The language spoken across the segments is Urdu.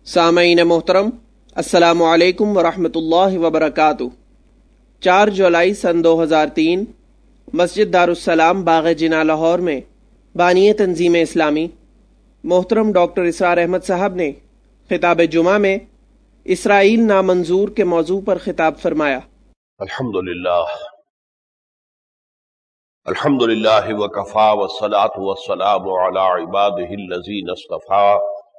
سامعین محترم، السلام علیکم ورحمۃ اللہ وبرکاتہ۔ 4 جولائی سن 2003 مسجد دارالسلام باغ جناح لاہور میں بانی تنظیم اسلامی محترم ڈاکٹر اسرار احمد صاحب نے خطاب جمعہ میں اسرائیل نامنظور کے موضوع پر خطاب فرمایا۔ الحمدللہ وکفا والصلاة والسلام علی عباده الذین اصطفیٰ،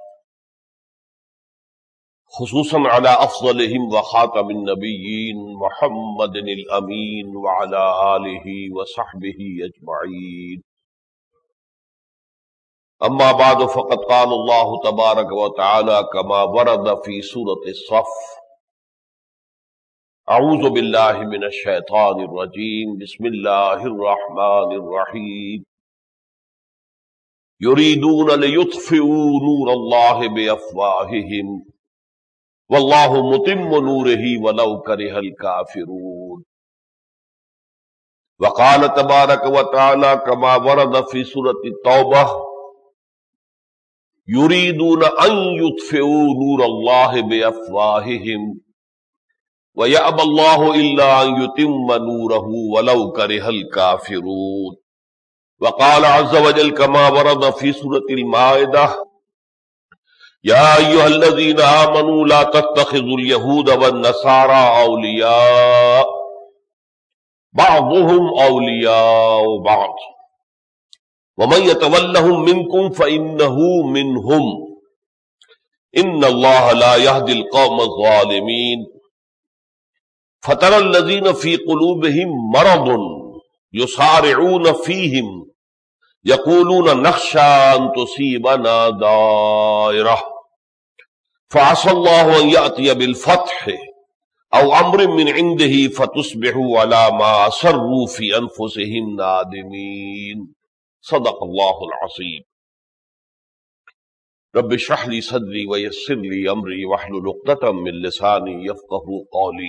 خصوصاً علی افضلہم وخاتم النبیین محمد الامین وعلی آلہ وصحبہ اجمعین۔ اما بعد فقد قال اللہ تبارک وتعالی کما ورد فی سورۃ الصف: اعوذ باللہ من الشیطان الرجیم، بسم اللہ الرحمن الرحیم۔ یریدون لیطفئوا نور اللہ بافواہہم واللہ متم نورہ ولو کرہ الکافرون۔ وقال تبارک وتعالی کما ورد فی سورۃ التوبہ: یریدون ان یطفئوا نور اللہ بافواہہم وَيَأْبَى اللَّهُ إِلَّا أَن يُتِمَّ نُورَهُ وَلَوْ كَرِهَ الْكَافِرُونَ۔ وقال عز وجل كما ورد في سورة المائدة: يا أيها الذين آمنوا لا تتخذوا اليهود والنصارى أولياء بعضهم أولياء بعض ومن يتولهم منكم فإنه منهم إن الله لا يهدي القوم الظالمين۔ فَتَرَى الَّذِينَ فِي قُلُوبِهِم مَّرَضٌ يُسَارِعُونَ فِيهِمْ يَقُولُونَ نَخْشَىٰ أَن تُصِيبَنَا دَائِرَةٌ فَعَسَى اللَّهُ أَن يَأْتِيَ بِالْفَتْحِ أَوْ أَمْرٍ مِّنْ عِندِهِ فَتُصْبِحُوا عَلَىٰ مَا أَسَرُّوا فِي أَنفُسِهِمْ نَادِمِينَ۔ صدق اللہ العظیم۔ رب اشرح لي صدري ويسر لي أمري واحلل عقدة من لساني يفقهوا قولي۔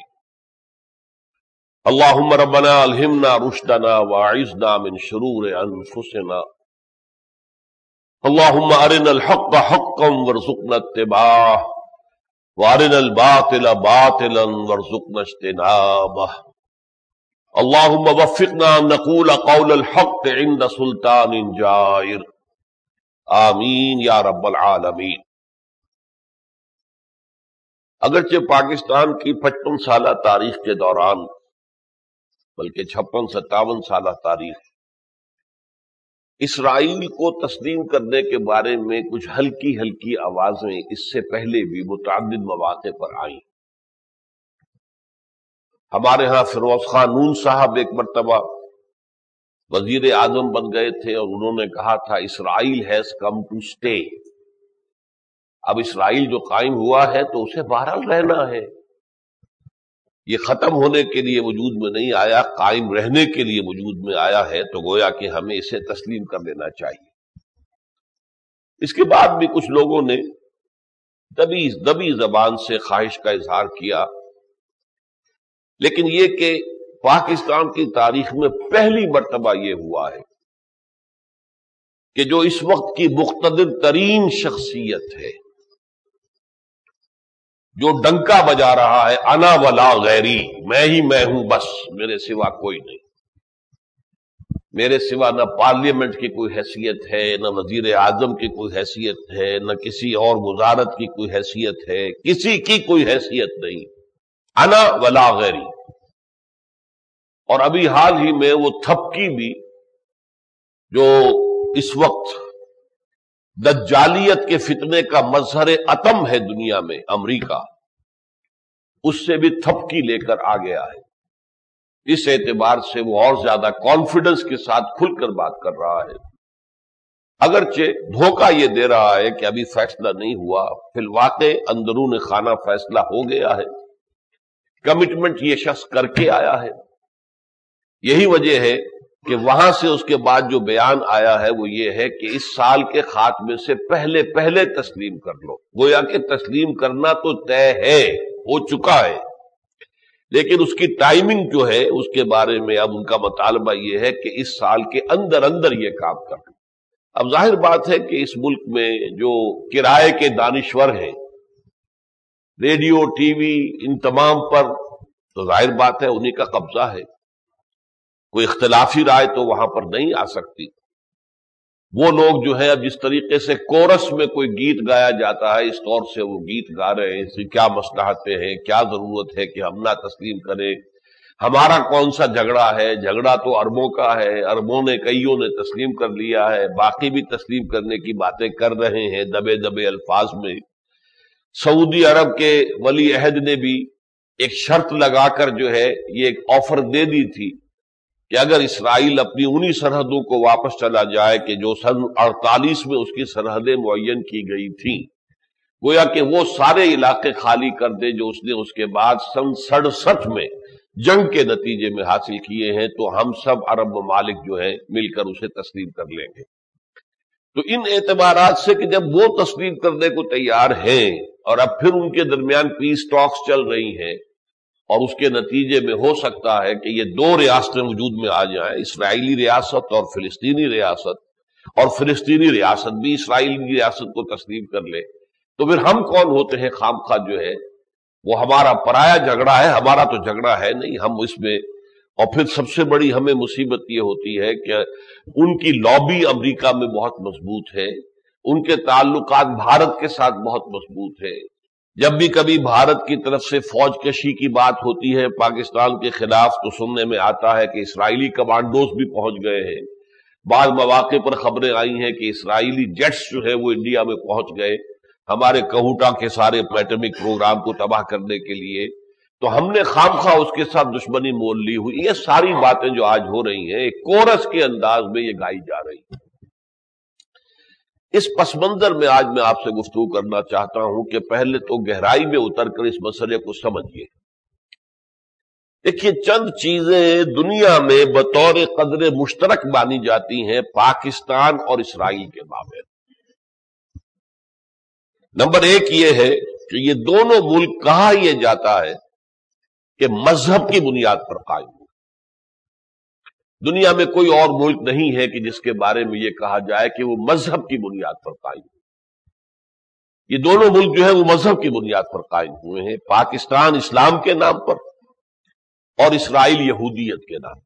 اللهم ربنا الہمنا رشدنا واعذنا من شرور انفسنا، اللهم ارنا الحق حقا وارزقنا اتباعه وارنا الباطل باطلا وارزقنا اجتنابه، اللهم وفقنا ان نقول قول الحق عند سلطان جائر، آمین یا رب العالمین۔ اگرچہ پاکستان کی 55 سالہ تاریخ کے دوران، بلکہ 56-57 سالہ تاریخ، اسرائیل کو تسلیم کرنے کے بارے میں کچھ ہلکی ہلکی آوازیں اس سے پہلے بھی متعدد مواقع پر آئیں۔ ہمارے ہاں فیروز خان نون صاحب ایک مرتبہ وزیر اعظم بن گئے تھے اور انہوں نے کہا تھا Israel has come to stay. اب اسرائیل جو قائم ہوا ہے تو اسے بہرحال رہنا ہے، یہ ختم ہونے کے لیے وجود میں نہیں آیا، قائم رہنے کے لیے وجود میں آیا ہے، تو گویا کہ ہمیں اسے تسلیم کر لینا چاہیے۔ اس کے بعد بھی کچھ لوگوں نے دبی زبان سے خواہش کا اظہار کیا، لیکن یہ کہ پاکستان کی تاریخ میں پہلی مرتبہ یہ ہوا ہے کہ جو اس وقت کی مقتدر ترین شخصیت ہے، جو ڈنکا بجا رہا ہے انا ولا غیری، میں ہی میں ہوں، بس میرے سوا کوئی نہیں، میرے سوا نہ پارلیمنٹ کی کوئی حیثیت ہے، نہ وزیر اعظم کی کوئی حیثیت ہے، نہ کسی اور وزارت کی کوئی حیثیت ہے، کسی کی کوئی حیثیت نہیں، انا ولا غیری۔ اور ابھی حال ہی میں وہ تھپکی بھی جو اس وقت دجالیت کے فتنے کا مظہر اتم ہے دنیا میں، امریکہ، اس سے بھی تھپکی لے کر آ گیا ہے۔ اس اعتبار سے وہ اور زیادہ کانفیڈنس کے ساتھ کھل کر بات کر رہا ہے، اگرچہ دھوکہ یہ دے رہا ہے کہ ابھی فیصلہ نہیں ہوا، فی الواقع اندرون خانہ فیصلہ ہو گیا ہے، کمٹمنٹ یہ شخص کر کے آیا ہے۔ یہی وجہ ہے کہ وہاں سے اس کے بعد جو بیان آیا ہے وہ یہ ہے کہ اس سال کے خاتمے سے پہلے تسلیم کر لو۔ گویا کہ تسلیم کرنا تو طے ہے، ہو چکا ہے، لیکن اس کی ٹائمنگ جو ہے اس کے بارے میں اب ان کا مطالبہ یہ ہے کہ اس سال کے اندر یہ کام کر لو۔ اب ظاہر بات ہے کہ اس ملک میں جو کرائے کے دانشور ہیں ریڈیو ٹی وی ان تمام پر تو ظاہر بات ہے انہی کا قبضہ ہے، کوئی اختلافی رائے تو وہاں پر نہیں آ سکتی۔ وہ لوگ جو ہے اب جس طریقے سے کورس میں کوئی گیت گایا جاتا ہے اس طور سے وہ گیت گا رہے ہیں، اس کی کیا مصلحتیں ہیں، کیا ضرورت ہے کہ ہم نہ تسلیم کریں، ہمارا کون سا جھگڑا ہے، جھگڑا تو اربوں کا ہے، اربوں نے کئیوں نے تسلیم کر لیا ہے، باقی بھی تسلیم کرنے کی باتیں کر رہے ہیں دبے دبے الفاظ میں۔ سعودی عرب کے ولی عہد نے بھی ایک شرط لگا کر جو ہے یہ ایک آفر دے دی تھی کہ اگر اسرائیل اپنی انہی سرحدوں کو واپس چلا جائے کہ جو سن 48 میں اس کی سرحدیں معین کی گئی تھیں، گویا کہ وہ سارے علاقے خالی کر دے جو اس نے اس کے بعد سن 67 میں جنگ کے نتیجے میں حاصل کیے ہیں، تو ہم سب عرب ممالک جو ہیں مل کر اسے تسلیم کر لیں گے۔ تو ان اعتبارات سے کہ جب وہ تسلیم کرنے کو تیار ہیں اور اب پھر ان کے درمیان پیس ٹاکس چل رہی ہیں اور اس کے نتیجے میں ہو سکتا ہے کہ یہ دو ریاستیں وجود میں آ جائیں، اسرائیلی ریاست اور فلسطینی ریاست، اور فلسطینی ریاست بھی اسرائیلی ریاست کو تسلیم کر لے، تو پھر ہم کون ہوتے ہیں خام خواہ جو ہے وہ ہمارا پرایا جھگڑا ہے، ہمارا تو جھگڑا ہے نہیں ہم اس میں۔ اور پھر سب سے بڑی ہمیں مصیبت یہ ہوتی ہے کہ ان کی لابی امریکہ میں بہت مضبوط ہے، ان کے تعلقات بھارت کے ساتھ بہت مضبوط ہے۔ جب بھی کبھی بھارت کی طرف سے فوج کشی کی بات ہوتی ہے پاکستان کے خلاف تو سننے میں آتا ہے کہ اسرائیلی کمانڈوز بھی پہنچ گئے ہیں، بعض مواقع پر خبریں آئی ہیں کہ اسرائیلی جیٹس جو ہے وہ انڈیا میں پہنچ گئے ہمارے کہوٹا کے سارے ایٹمک پروگرام کو تباہ کرنے کے لیے، تو ہم نے خام خواہ اس کے ساتھ دشمنی مول لی ہوئی۔ یہ ساری باتیں جو آج ہو رہی ہیں ایک کورس کے انداز میں یہ گائی جا رہی ہیں۔ اس پس منظر میں آج میں آپ سے گفتگو کرنا چاہتا ہوں کہ پہلے تو گہرائی میں اتر کر اس مسئلے کو سمجھیے۔ دیکھیے چند چیزیں دنیا میں بطور قدر مشترک مانی جاتی ہیں پاکستان اور اسرائیل کے مابین۔ نمبر ایک یہ ہے کہ یہ دونوں ملک کہا یہ جاتا ہے کہ مذہب کی بنیاد پر قائم ہو۔ دنیا میں کوئی اور ملک نہیں ہے کہ جس کے بارے میں یہ کہا جائے کہ وہ مذہب کی بنیاد پر قائم ہو۔ یہ دونوں ملک جو ہے وہ مذہب کی بنیاد پر قائم ہوئے ہیں، پاکستان اسلام کے نام پر اور اسرائیل یہودیت کے نام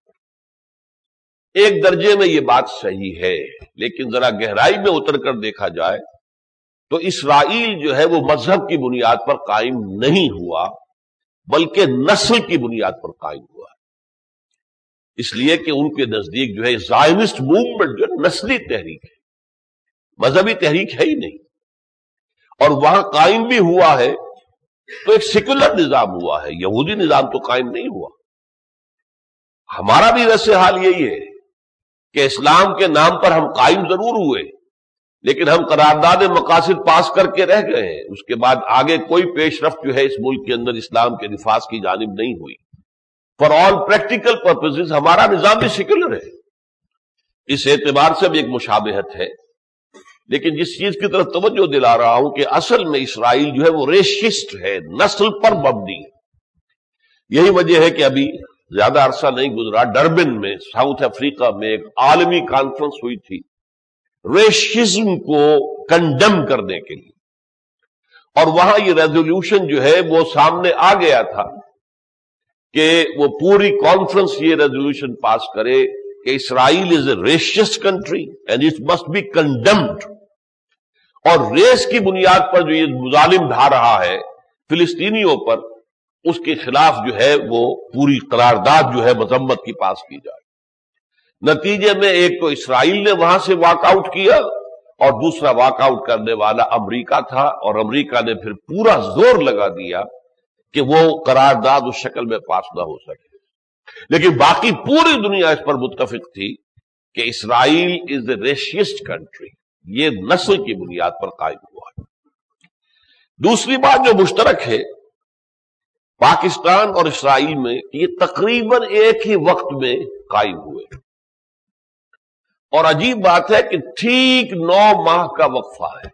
پر۔ ایک درجے میں یہ بات صحیح ہے، لیکن ذرا گہرائی میں اتر کر دیکھا جائے تو اسرائیل جو ہے وہ مذہب کی بنیاد پر قائم نہیں ہوا بلکہ نسل کی بنیاد پر قائم ہوا، اس لیے کہ ان کے نزدیک جو ہے زائنسٹ موومنٹ جو نسلی تحریک ہے، مذہبی تحریک ہے ہی نہیں، اور وہاں قائم بھی ہوا ہے تو ایک سیکولر نظام ہوا ہے، یہودی نظام تو قائم نہیں ہوا۔ ہمارا بھی ویسے حال یہی ہے کہ اسلام کے نام پر ہم قائم ضرور ہوئے لیکن ہم قرارداد مقاصد پاس کر کے رہ گئے ہیں، اس کے بعد آگے کوئی پیش رفت جو ہے اس ملک کے اندر اسلام کے نفاذ کی جانب نہیں ہوئی۔ فار آل پریکٹیکل پرپزز ہمارا نظام بھی سیکولر ہے، اس اعتبار سے بھی ایک مشابہت ہے، لیکن جس چیز کی طرف توجہ دلا رہا ہوں کہ اصل میں اسرائیل جو ہے وہ ریشسٹ ہے، نسل پر مبنی ہے۔ یہی وجہ ہے کہ ابھی زیادہ عرصہ نہیں گزرا ڈربن میں ساؤتھ افریقہ میں ایک عالمی کانفرنس ہوئی تھی ریشزم کو کنڈم کرنے کے لیے، اور وہاں یہ ریزولوشن جو ہے وہ سامنے آ گیا تھا کہ وہ پوری کانفرنس یہ ریزولوشن پاس کرے کہ Israel is a racist country and it must be condemned, اور ریس کی بنیاد پر جو یہ مظالم ڈھا رہا ہے فلسطینیوں پر اس کے خلاف جو ہے وہ پوری قرارداد جو ہے مذمت کی پاس کی جائے۔ نتیجے میں ایک تو اسرائیل نے وہاں سے واک آؤٹ کیا اور دوسرا واک آؤٹ کرنے والا امریکہ تھا، اور امریکہ نے پھر پورا زور لگا دیا کہ وہ قرارداد اس شکل میں پاس نہ ہو سکے، لیکن باقی پوری دنیا اس پر متفق تھی کہ اسرائیل از اے ریشسٹ کنٹری، یہ نسل کی بنیاد پر قائم ہوا ہے۔ دوسری بات جو مشترک ہے پاکستان اور اسرائیل میں کہ یہ تقریباً ایک ہی وقت میں قائم ہوئے، اور عجیب بات ہے کہ ٹھیک 9 ماہ کا وقفہ ہے۔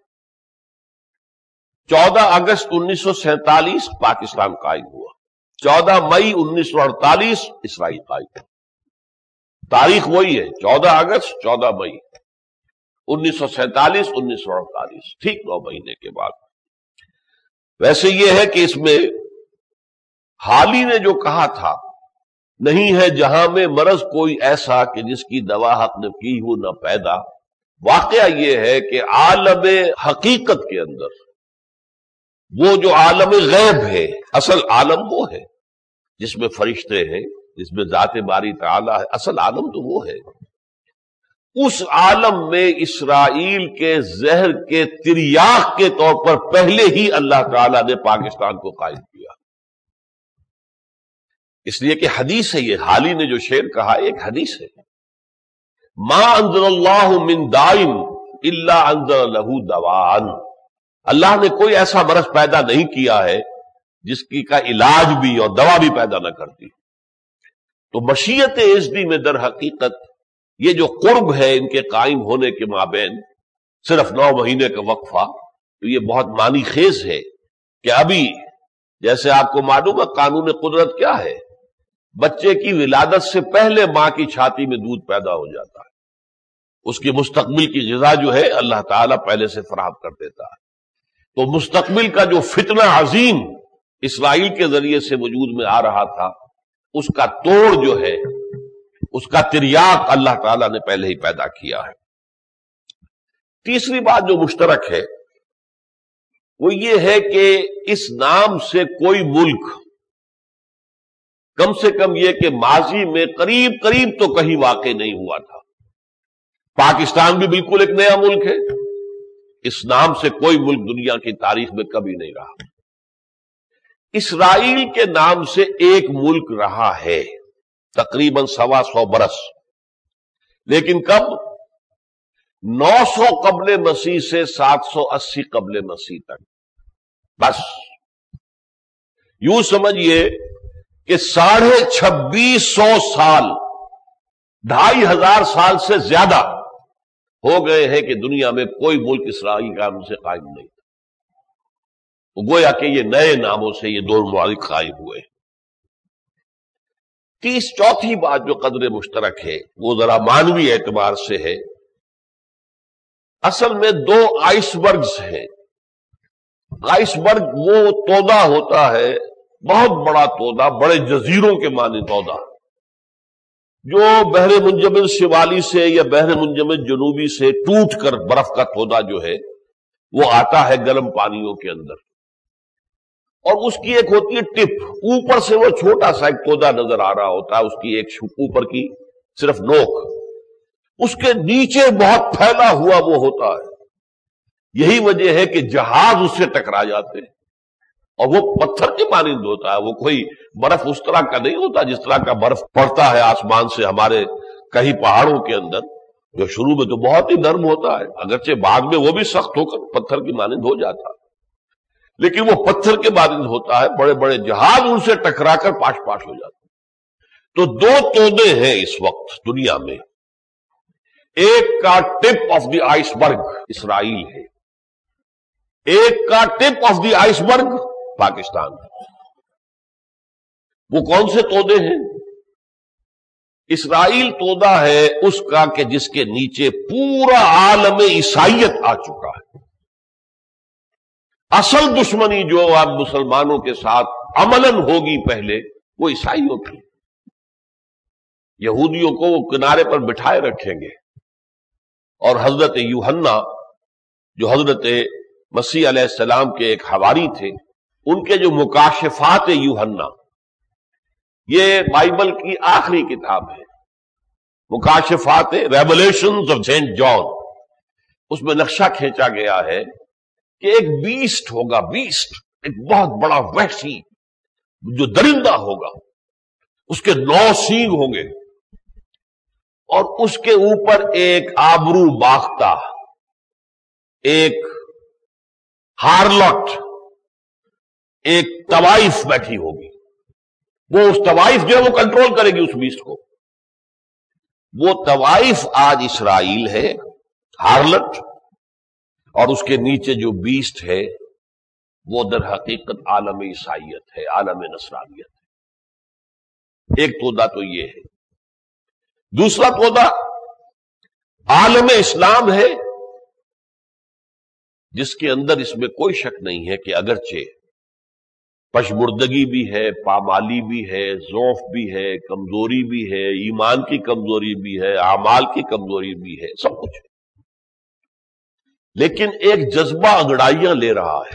14 اگست 1947 پاکستان قائم ہوا، 14 مئی 1948 اسرائیل قائم ہوا، تاریخ وہی ہے 14 اگست 14 مئی 1947 1948، ٹھیک 9 مہینے کے بعد۔ ویسے یہ ہے کہ اس میں حالی نے جو کہا تھا نہیں ہے جہاں میں مرض کوئی ایسا کہ جس کی دوا حق نے کی ہو نہ پیدا، واقعہ یہ ہے کہ عالم حقیقت کے اندر وہ جو عالم غیب ہے، اصل عالم وہ ہے جس میں فرشتے ہیں، جس میں ذات باری تعالیٰ ہے، اصل عالم تو وہ ہے۔ اس عالم میں اسرائیل کے زہر کے تریاق کے طور پر پہلے ہی اللہ تعالیٰ نے پاکستان کو قائم کیا، اس لیے کہ حدیث ہے، یہ حالی نے جو شعر کہا ایک حدیث ہے، ما انزل اللہ من دائن الا انزل لہ دوان، اللہ نے کوئی ایسا مرض پیدا نہیں کیا ہے جس کی کا علاج بھی اور دوا بھی پیدا نہ کرتی۔ تو مشیت ازدی میں در حقیقت یہ جو قرب ہے ان کے قائم ہونے کے مابین صرف 9 مہینے کا وقفہ، تو یہ بہت معنی خیز ہے کہ ابھی جیسے آپ کو معلوم ہے قانون قدرت کیا ہے، بچے کی ولادت سے پہلے ماں کی چھاتی میں دودھ پیدا ہو جاتا ہے، اس کی مستقبل کی غذا جو ہے اللہ تعالیٰ پہلے سے فراہم کر دیتا ہے۔ تو مستقبل کا جو فتنہ عظیم اسرائیل کے ذریعے سے وجود میں آ رہا تھا، اس کا توڑ جو ہے، اس کا تریاق اللہ تعالیٰ نے پہلے ہی پیدا کیا ہے۔ تیسری بات جو مشترک ہے وہ یہ ہے کہ اس نام سے کوئی ملک، کم سے کم یہ کہ ماضی میں قریب قریب تو کہیں واقع نہیں ہوا تھا۔ پاکستان بھی بالکل ایک نیا ملک ہے، اس نام سے کوئی ملک دنیا کی تاریخ میں کبھی نہیں رہا۔ اسرائیل کے نام سے ایک ملک رہا ہے تقریباً 125 برس، لیکن کب؟ 900 قبل مسیح سے 780 قبل مسیح تک، بس یوں سمجھیے کہ 2650 سال، 2500 سال سے زیادہ ہو گئے ہیں کہ دنیا میں کوئی ملک اسرائیل کا نام سے قائم نہیں تھا۔ تو گویا کہ یہ نئے ناموں سے یہ دو ممالک قائم ہوئے۔ چوتھی بات جو قدر مشترک ہے وہ ذرا مانوی اعتبار سے ہے۔ اصل میں 2 آئس برگز ہیں۔ آئس برگ وہ تودا ہوتا ہے، بہت بڑا تودا، بڑے جزیروں کے معنی تودا، جو بحر منجمد شمالی سے یا بحر منجمد جنوبی سے ٹوٹ کر برف کا تودا جو ہے وہ آتا ہے گرم پانیوں کے اندر، اور اس کی ایک ہوتی ہے ٹپ، اوپر سے وہ چھوٹا سا ایک تودا نظر آ رہا ہوتا ہے، اس کی ایک اوپر کی صرف نوک، اس کے نیچے بہت پھیلا ہوا وہ ہوتا ہے۔ یہی وجہ ہے کہ جہاز اس سے ٹکرا جاتے ہیں، اور وہ پتھر کے مانند ہوتا ہے، وہ کوئی برف اس طرح کا نہیں ہوتا جس طرح کا برف پڑتا ہے آسمان سے ہمارے کئی پہاڑوں کے اندر، جو شروع میں تو بہت ہی نرم ہوتا ہے، اگرچہ بعد میں وہ بھی سخت ہو کر پتھر کی مانند ہو جاتا ہے، لیکن وہ پتھر کے مانند ہوتا ہے۔ بڑے بڑے جہاز ان سے ٹکرا کر پاش پاش ہو جاتے ہیں۔ تو 2 تودے ہیں اس وقت دنیا میں، ایک کا ٹپ آف دی آئس برگ اسرائیل ہے، ایک کا ٹپ آف دی آئس برگ پاکستان ہے۔ وہ کون سے تودے ہیں؟ اسرائیل تودا ہے اس کا کہ جس کے نیچے پورا عالم عیسائیت آ چکا ہے۔ اصل دشمنی جو اب مسلمانوں کے ساتھ عملاً ہوگی پہلے وہ عیسائیوں کی، یہودیوں کو وہ کنارے پر بٹھائے رکھیں گے، اور حضرت یوحنا جو حضرت مسیح علیہ السلام کے ایک حواری تھے، ان کے جو مکاشفات یوحنا، یہ بائبل کی آخری کتاب ہے، مکاشفات ریولیشنز آف سینٹ جان، اس میں نقشہ کھینچا گیا ہے کہ ایک بیسٹ ہوگا، بیسٹ ایک بہت بڑا وحشی جو درندہ ہوگا، اس کے 9 سینگ ہوں گے، اور اس کے اوپر ایک آبرو باختہ، ایک ہارلٹ، ایک طوائف بیٹھی ہوگی، وہ اس طوائف جو ہے وہ کنٹرول کرے گی اس بیسٹ کو۔ وہ طوائف آج اسرائیل ہے، ہارلٹ، اور اس کے نیچے جو بیسٹ ہے وہ در حقیقت عالم عیسائیت ہے، عالم نصرانیت ہے۔ ایک تودا تو یہ ہے۔ دوسرا تودا عالم اسلام ہے، جس کے اندر اس میں کوئی شک نہیں ہے کہ اگرچہ پشمردگی بھی ہے، پامالی بھی ہے، ضعف بھی ہے، کمزوری بھی ہے، ایمان کی کمزوری بھی ہے، اعمال کی کمزوری بھی ہے، سب کچھ ہے۔ لیکن ایک جذبہ انگڑائیاں لے رہا ہے،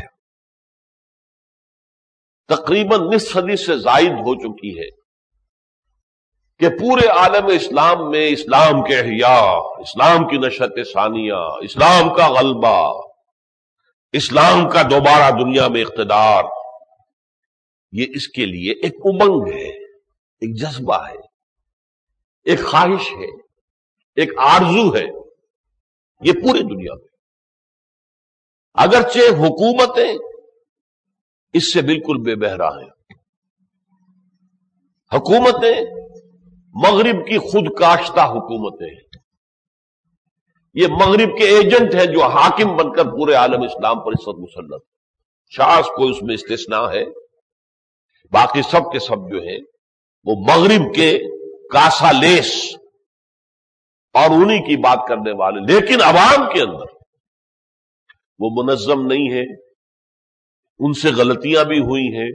تقریباً نصف صدی سے زائد ہو چکی ہے کہ پورے عالم اسلام میں اسلام کے احیاء، اسلام کی نشأت ثانیہ، اسلام کا غلبہ، اسلام کا دوبارہ دنیا میں اقتدار، یہ اس کے لیے ایک امنگ ہے، ایک جذبہ ہے، ایک خواہش ہے، ایک آرزو ہے، یہ پوری دنیا میں۔ اگرچہ حکومتیں اس سے بالکل بے بہرا ہیں، حکومتیں مغرب کی خود کاشتہ حکومتیں ہیں، یہ مغرب کے ایجنٹ ہیں جو حاکم بن کر پورے عالم اسلام پر اس وقت مسلط، شاذ کوئی اس میں استثناء ہے، باقی سب کے سب جو ہیں وہ مغرب کے کاسا لیس اور انہی کی بات کرنے والے، لیکن عوام کے اندر وہ منظم نہیں ہے، ان سے غلطیاں بھی ہوئی ہیں،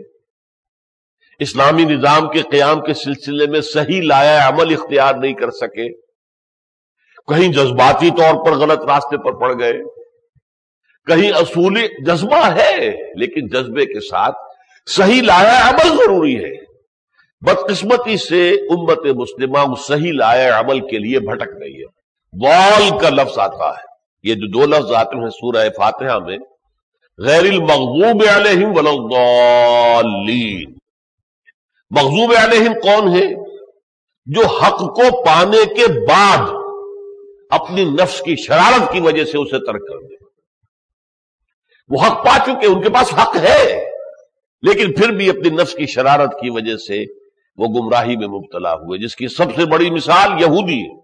اسلامی نظام کے قیام کے سلسلے میں صحیح لایا عمل اختیار نہیں کر سکے، کہیں جذباتی طور پر غلط راستے پر پڑ گئے، کہیں اصولی جذبہ ہے لیکن جذبے کے ساتھ صحیح لایا عمل ضروری ہے۔ بدقسمتی سے امت مسلمہ اس صحیح لایا عمل کے لیے بھٹک رہی ہے۔ ضال کا لفظ آتا ہے، یہ جو دو لفظ آتے ہیں سورہ فاتحہ میں، غیر المغضوب علیہم ولا الضالین، مغضوب علیہم کون ہے؟ جو حق کو پانے کے بعد اپنی نفس کی شرارت کی وجہ سے اسے ترک کر دے۔ وہ حق پا چکے، ان کے پاس حق ہے، لیکن پھر بھی اپنی نفس کی شرارت کی وجہ سے وہ گمراہی میں مبتلا ہوئے، جس کی سب سے بڑی مثال یہودی ہے۔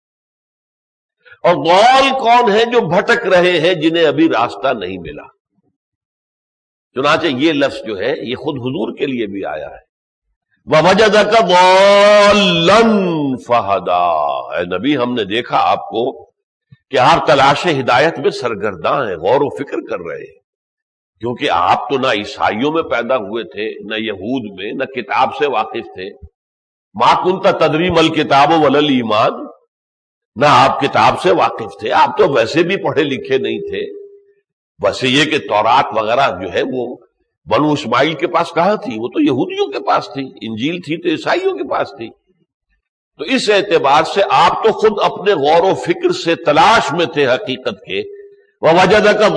اور ضال کون ہے؟ جو بھٹک رہے ہیں، جنہیں ابھی راستہ نہیں ملا۔ چنانچہ یہ لفظ جو ہے یہ خود حضور کے لیے بھی آیا ہے، وَوَجَدَكَ ضَالًّا فَهَدَىٰ، اے نبی ہم نے دیکھا آپ کو کہ آپ تلاش ہدایت میں سرگرداں ہیں، غور و فکر کر رہے ہیں، کیونکہ آپ تو نہ عیسائیوں میں پیدا ہوئے تھے، نہ یہود میں، نہ کتاب سے واقف تھے، مَا كُنْتَ تَدْرِي مَا الْكِتَابُ وَلَا الْإِيمَانُ، نہ آپ کتاب سے واقف تھے، آپ تو ویسے بھی پڑھے لکھے نہیں تھے۔ ویسے یہ کہ تورات وغیرہ جو ہے وہ بنو اسماعیل کے پاس کہاں تھی؟ وہ تو یہودیوں کے پاس تھی، انجیل تھی تو عیسائیوں کے پاس تھی۔ تو اس اعتبار سے آپ تو خود اپنے غور و فکر سے تلاش میں تھے حقیقت کے، وَوَجَدَكَ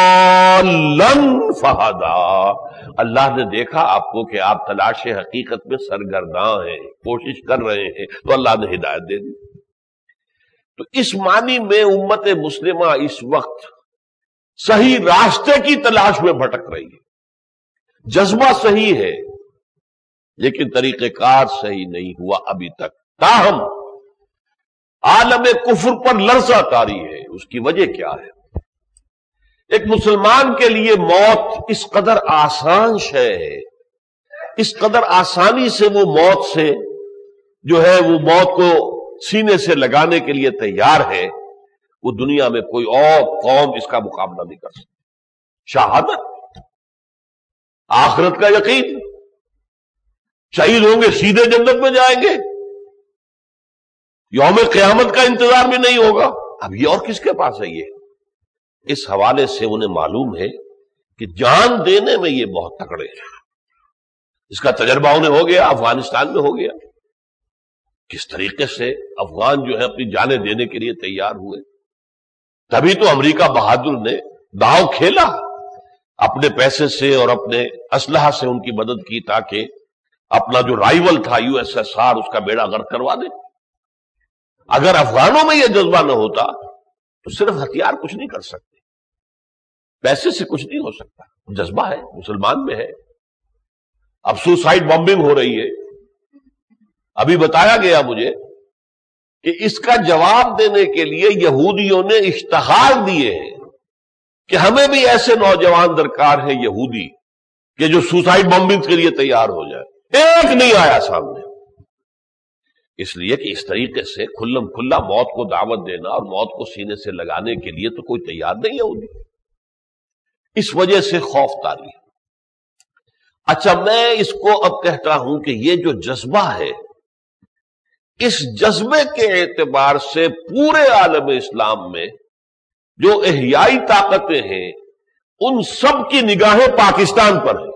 ضَالًّا فَهَدَىٰ، اللہ نے دیکھا آپ کو کہ آپ تلاش حقیقت میں سرگرداں ہیں، کوشش کر رہے ہیں، تو اللہ نے ہدایت دے دی۔ تو اس معنی میں امت مسلمہ اس وقت صحیح راستے کی تلاش میں بھٹک رہی ہے، جذبہ صحیح ہے لیکن طریقہ کار صحیح نہیں ہوا ابھی تک، تاہم عالم کفر پر لرزہ طاری ہے۔ اس کی وجہ کیا ہے؟ ایک مسلمان کے لیے موت اس قدر آسان شے ہے، اس قدر آسانی سے وہ موت سے جو ہے وہ موت کو سینے سے لگانے کے لیے تیار ہے، وہ دنیا میں کوئی اور قوم اس کا مقابلہ نہیں کر سکتی۔ شہادت، آخرت کا یقین، شہید ہوں گے سیدھے جنت میں جائیں گے، یوم قیامت کا انتظار بھی نہیں ہوگا۔ اب یہ اور کس کے پاس ہے؟ یہ اس حوالے سے انہیں معلوم ہے کہ جان دینے میں یہ بہت تکڑے ہیں۔ اس کا تجربہ انہیں ہو گیا، افغانستان میں ہو گیا، کس طریقے سے افغان جو ہے اپنی جانیں دینے کے لیے تیار ہوئے۔ تبھی تو امریکہ بہادر نے داؤ کھیلا، اپنے پیسے سے اور اپنے اسلحہ سے ان کی مدد کی تاکہ اپنا جو رائیول تھا USSR اس کا بیڑا غرق کروا دے۔ اگر افغانوں میں یہ جذبہ نہ ہوتا تو صرف ہتھیار کچھ نہیں کر سکتے، پیسے سے کچھ نہیں ہو سکتا، جذبہ ہے، مسلمان میں ہے۔ اب سوسائڈ بمبنگ ہو رہی ہے، ابھی بتایا گیا مجھے کہ اس کا جواب دینے کے لیے یہودیوں نے اشتہار دیے ہیں کہ ہمیں بھی ایسے نوجوان درکار ہیں یہودی کہ جو سوسائڈ بمبنگ کے لیے تیار ہو جائے۔ ایک نہیں آیا سامنے، اس لیے کہ اس طریقے سے کھلم کھلا موت کو دعوت دینا اور موت کو سینے سے لگانے کے لیے تو کوئی تیار نہیں یہودی، اس وجہ سے خوف طاری ہے۔ اچھا، میں اس کو اب کہتا ہوں کہ یہ جو جذبہ ہے، اس جذبے کے اعتبار سے پورے عالم اسلام میں جو احیائی طاقتیں ہیں ان سب کی نگاہیں پاکستان پر ہیں۔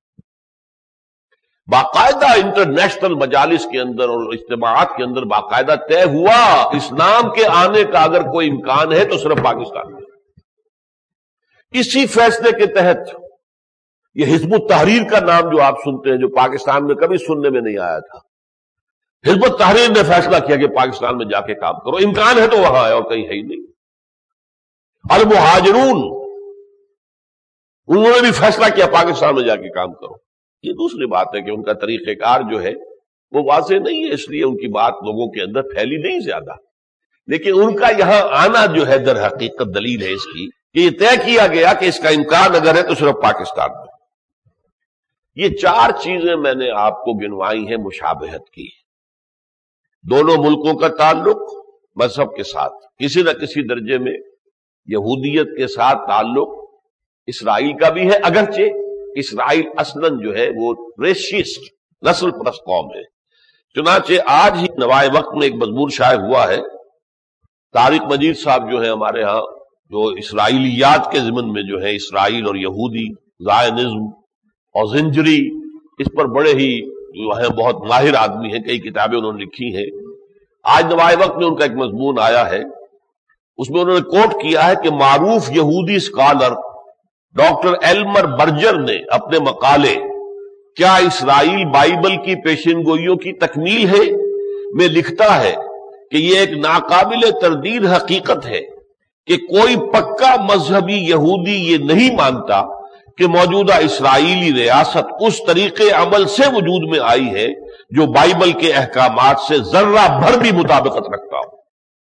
باقاعدہ انٹرنیشنل مجالس کے اندر اور اجتماعات کے اندر باقاعدہ طے ہوا اسلام کے آنے کا اگر کوئی امکان ہے تو صرف پاکستان میں۔ اسی فیصلے کے تحت یہ حزب التحریر کا نام جو آپ سنتے ہیں، جو پاکستان میں کبھی سننے میں نہیں آیا تھا، حزب التحریر نے فیصلہ کیا کہ پاکستان میں جا کے کام کرو، امکان ہے تو وہاں ہے اور کہیں ہے ہی نہیں۔ المہاجرون، انہوں نے بھی فیصلہ کیا پاکستان میں جا کے کام کرو۔ یہ دوسری بات ہے کہ ان کا طریقہ کار جو ہے وہ واضح نہیں ہے، اس لیے ان کی بات لوگوں کے اندر پھیلی نہیں زیادہ، لیکن ان کا یہاں آنا جو ہے در حقیقت دلیل ہے اس کی کہ یہ طے کیا گیا کہ اس کا امکان اگر ہے تو صرف پاکستان میں۔ یہ چار چیزیں میں نے آپ کو گنوائی ہیں مشابہت کی۔ دونوں ملکوں کا تعلق مذہب کے ساتھ، کسی نہ کسی درجے میں یہودیت کے ساتھ تعلق اسرائیل کا بھی ہے، اگرچہ اسرائیل اصلاً جو ہے وہ ریشسٹ، نسل پرست قوم ہے۔ چنانچہ آج ہی نوائے وقت میں ایک مضمون شائع ہوا ہے، طارق مجید صاحب جو ہے ہمارے ہاں، جو اسرائیلیات کے ضمن میں جو ہے اسرائیل اور یہودی، زائنزم اور زنجری، اس پر بڑے ہی جو ہے بہت ماہر آدمی ہیں، کئی کتابیں انہوں نے لکھی ہیں۔ آج نوائے وقت میں ان کا ایک مضمون آیا ہے، اس میں انہوں نے کوٹ کیا ہے کہ معروف یہودی اسکالر ڈاکٹر ایلمر برجر نے اپنے مقالے کیا اسرائیل بائبل کی پیشین گوئیوں کی تکمیل ہے میں لکھتا ہے کہ یہ ایک ناقابل تردید حقیقت ہے کہ کوئی پکا مذہبی یہودی یہ نہیں مانتا کہ موجودہ اسرائیلی ریاست اس طریقے عمل سے وجود میں آئی ہے جو بائبل کے احکامات سے ذرہ بھر بھی مطابقت رکھتا ہو۔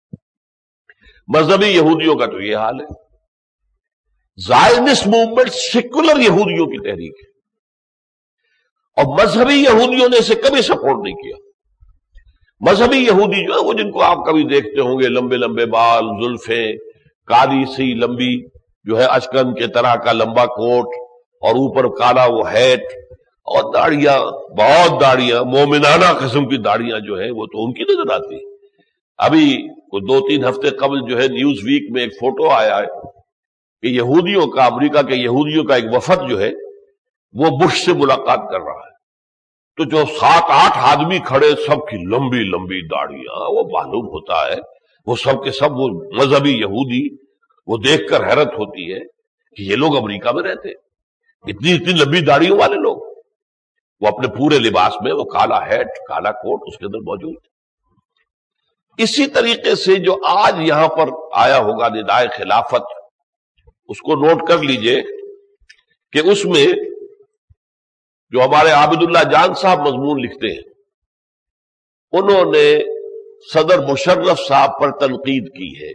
مذہبی یہودیوں کا تو یہ حال ہے۔ زائنسٹ موومنٹ سیکولر یہودیوں کی تحریک ہے، اور مذہبی یہودیوں نے اسے کبھی سپورٹ نہیں کیا۔ مذہبی یہودی جو ہے وہ جن کو آپ کبھی دیکھتے ہوں گے، لمبے لمبے بال، زلفیں، کالی سی لمبی جو ہے اشکن کے طرح کا لمبا کوٹ، اور اوپر کالا وہ ہیٹ، اور داڑیاں، بہت داڑیاں، مومنانہ قسم کی داڑیاں جو ہے وہ تو ان کی نظر آتی ہے۔ ابھی کوئی 2-3 ہفتے قبل جو ہے نیوز ویک میں ایک فوٹو آیا ہے کہ یہودیوں کا، امریکہ کے یہودیوں کا ایک وفد جو ہے وہ بش سے ملاقات کر رہا ہے، تو جو 7-8 آدمی کھڑے، سب کی لمبی لمبی داڑیاں، وہ معلوم ہوتا ہے وہ سب کے سب وہ مذہبی یہودی۔ وہ دیکھ کر حیرت ہوتی ہے کہ یہ لوگ امریکہ میں رہتے، اتنی لمبی داڑیوں والے لوگ، وہ اپنے پورے لباس میں وہ کالا ہیٹ، کالا کوٹ اس کے اندر موجود ہے۔ اسی طریقے سے جو آج یہاں پر آیا ہوگا ندائے خلافت، اس کو نوٹ کر لیجئے کہ اس میں جو ہمارے عابد اللہ جان صاحب مضمون لکھتے ہیں، انہوں نے صدر مشرف صاحب پر تنقید کی ہے۔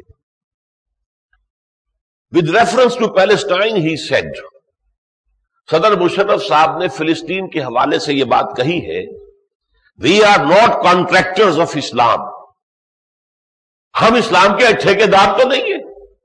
With reference to Palestine, he said، صدر مشرف صاحب نے فلسطین کے حوالے سے یہ بات کہی ہے، we are not contractors of Islam، ہم اسلام کے ٹھیکیدار تو نہیں ہیں۔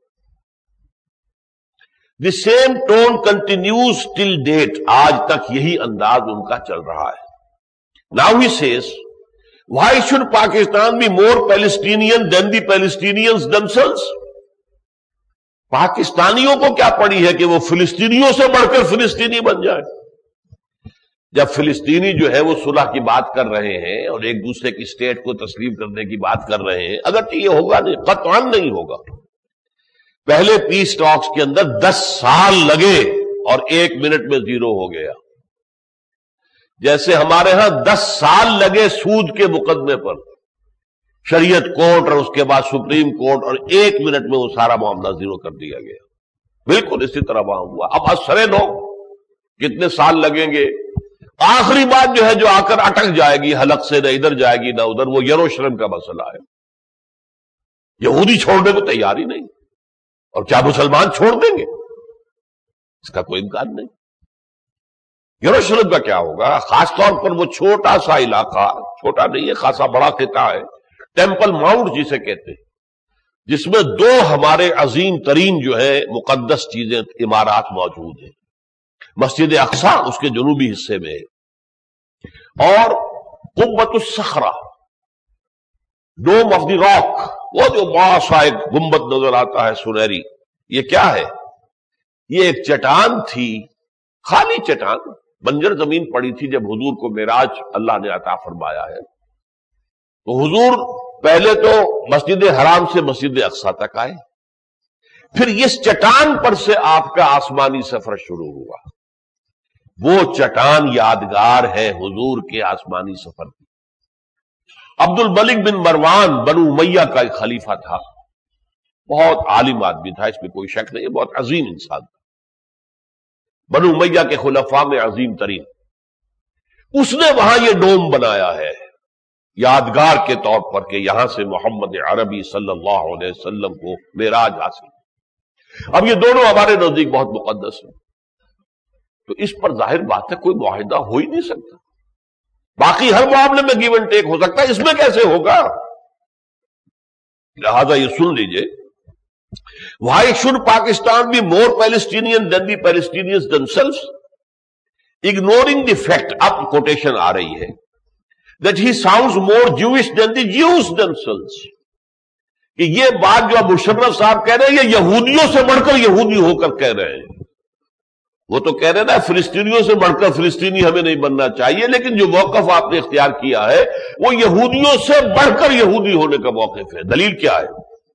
The same tone continues till date، آج تک یہی انداز ان کا چل رہا ہے۔ Now he says، why should Pakistan be more Palestinian than the Palestinians themselves؟ پاکستانیوں کو کیا پڑی ہے کہ وہ فلسطینیوں سے بڑھ کر فلسطینی بن جائے؟ جب فلسطینی جو ہے وہ صلح کی بات کر رہے ہیں اور ایک دوسرے کی اسٹیٹ کو تسلیم کرنے کی بات کر رہے ہیں، اگرچہ یہ ہوگا نہیں، قطعاً نہیں ہوگا۔ پہلے پیس ٹاکس کے اندر 10 سال لگے اور 1 منٹ میں زیرو ہو گیا، جیسے ہمارے ہاں 10 سال لگے سود کے مقدمے پر، شریعت کورٹ اور اس کے بعد سپریم کورٹ، اور 1 منٹ میں وہ سارا معاملہ زیرو کر دیا گیا۔ بالکل اسی طرح وہاں ہوا۔ اب اثرے نو کتنے سال لگیں گے؟ آخری بات جو ہے جو آ کر اٹک جائے گی حلق سے، نہ ادھر جائے گی نہ ادھر، وہ یروشلم کا مسئلہ ہے۔ یہودی چھوڑنے کو تیار ہی نہیں، اور کیا مسلمان چھوڑ دیں گے؟ اس کا کوئی امکان نہیں۔ یروشلم کا کیا ہوگا؟ خاص طور پر وہ چھوٹا سا علاقہ، چھوٹا نہیں ہے، خاصا بڑا خطہ ہے، ٹیمپل ماؤنٹ جسے کہتے ہیں، جس میں 2 ہمارے عظیم ترین جو ہے مقدس چیزیں، عمارات موجود ہیں۔ مسجد اقصی اس کے جنوبی حصے میں ہے، اور قبۃ الصخرہ، ڈوم آف دی راک، وہ جو بڑا سا ایک گنبد نظر آتا ہے سنہری، یہ کیا ہے؟ یہ ایک چٹان تھی، خالی چٹان، بنجر زمین پڑی تھی جب حضور کو معراج اللہ نے عطا فرمایا ہے۔ تو حضور پہلے تو مسجد حرام سے مسجد اقصی تک آئے، پھر اس چٹان پر سے آپ کا آسمانی سفر شروع ہوا۔ وہ چٹان یادگار ہے حضور کے آسمانی سفر کی۔ عبد الملک بن مروان بنو امیہ کا ایک خلیفہ تھا، بہت عالم آدمی تھا، اس میں کوئی شک نہیں، بہت عظیم انسان تھا، بنو امیہ کے خلفاء میں عظیم ترین۔ اس نے وہاں یہ ڈوم بنایا ہے یادگار کے طور پر کہ یہاں سے محمد عربی صلی اللہ علیہ وسلم کو معراج حاصل۔ اب یہ دونوں ہمارے نزدیک بہت مقدس ہیں، تو اس پر ظاہر بات ہے کوئی معاہدہ ہو ہی نہیں سکتا۔ باقی ہر معاملے میں گیو اینڈ ٹیک ہو سکتا ہے، اس میں کیسے ہوگا؟ لہذا یہ سن لیجئے، why should Pakistan be more Palestinian than the Palestinians themselves? Ignoring the fact، اب کوٹیشن آ رہی ہے، that he sounds more Jewish than the Jews themselves، کہ یہ بات جو اب مشرف صاحب کہہ رہے ہیں یہ یہودیوں سے بڑھ کر یہودی ہو کر کہہ رہے ہیں۔ وہ تو کہہ رہے نا فلسطینیوں سے بڑھ کر فلسطینی ہمیں نہیں بننا چاہیے، لیکن جو موقف آپ نے اختیار کیا ہے وہ یہودیوں سے بڑھ کر یہودی ہونے کا موقف ہے۔ دلیل کیا ہے؟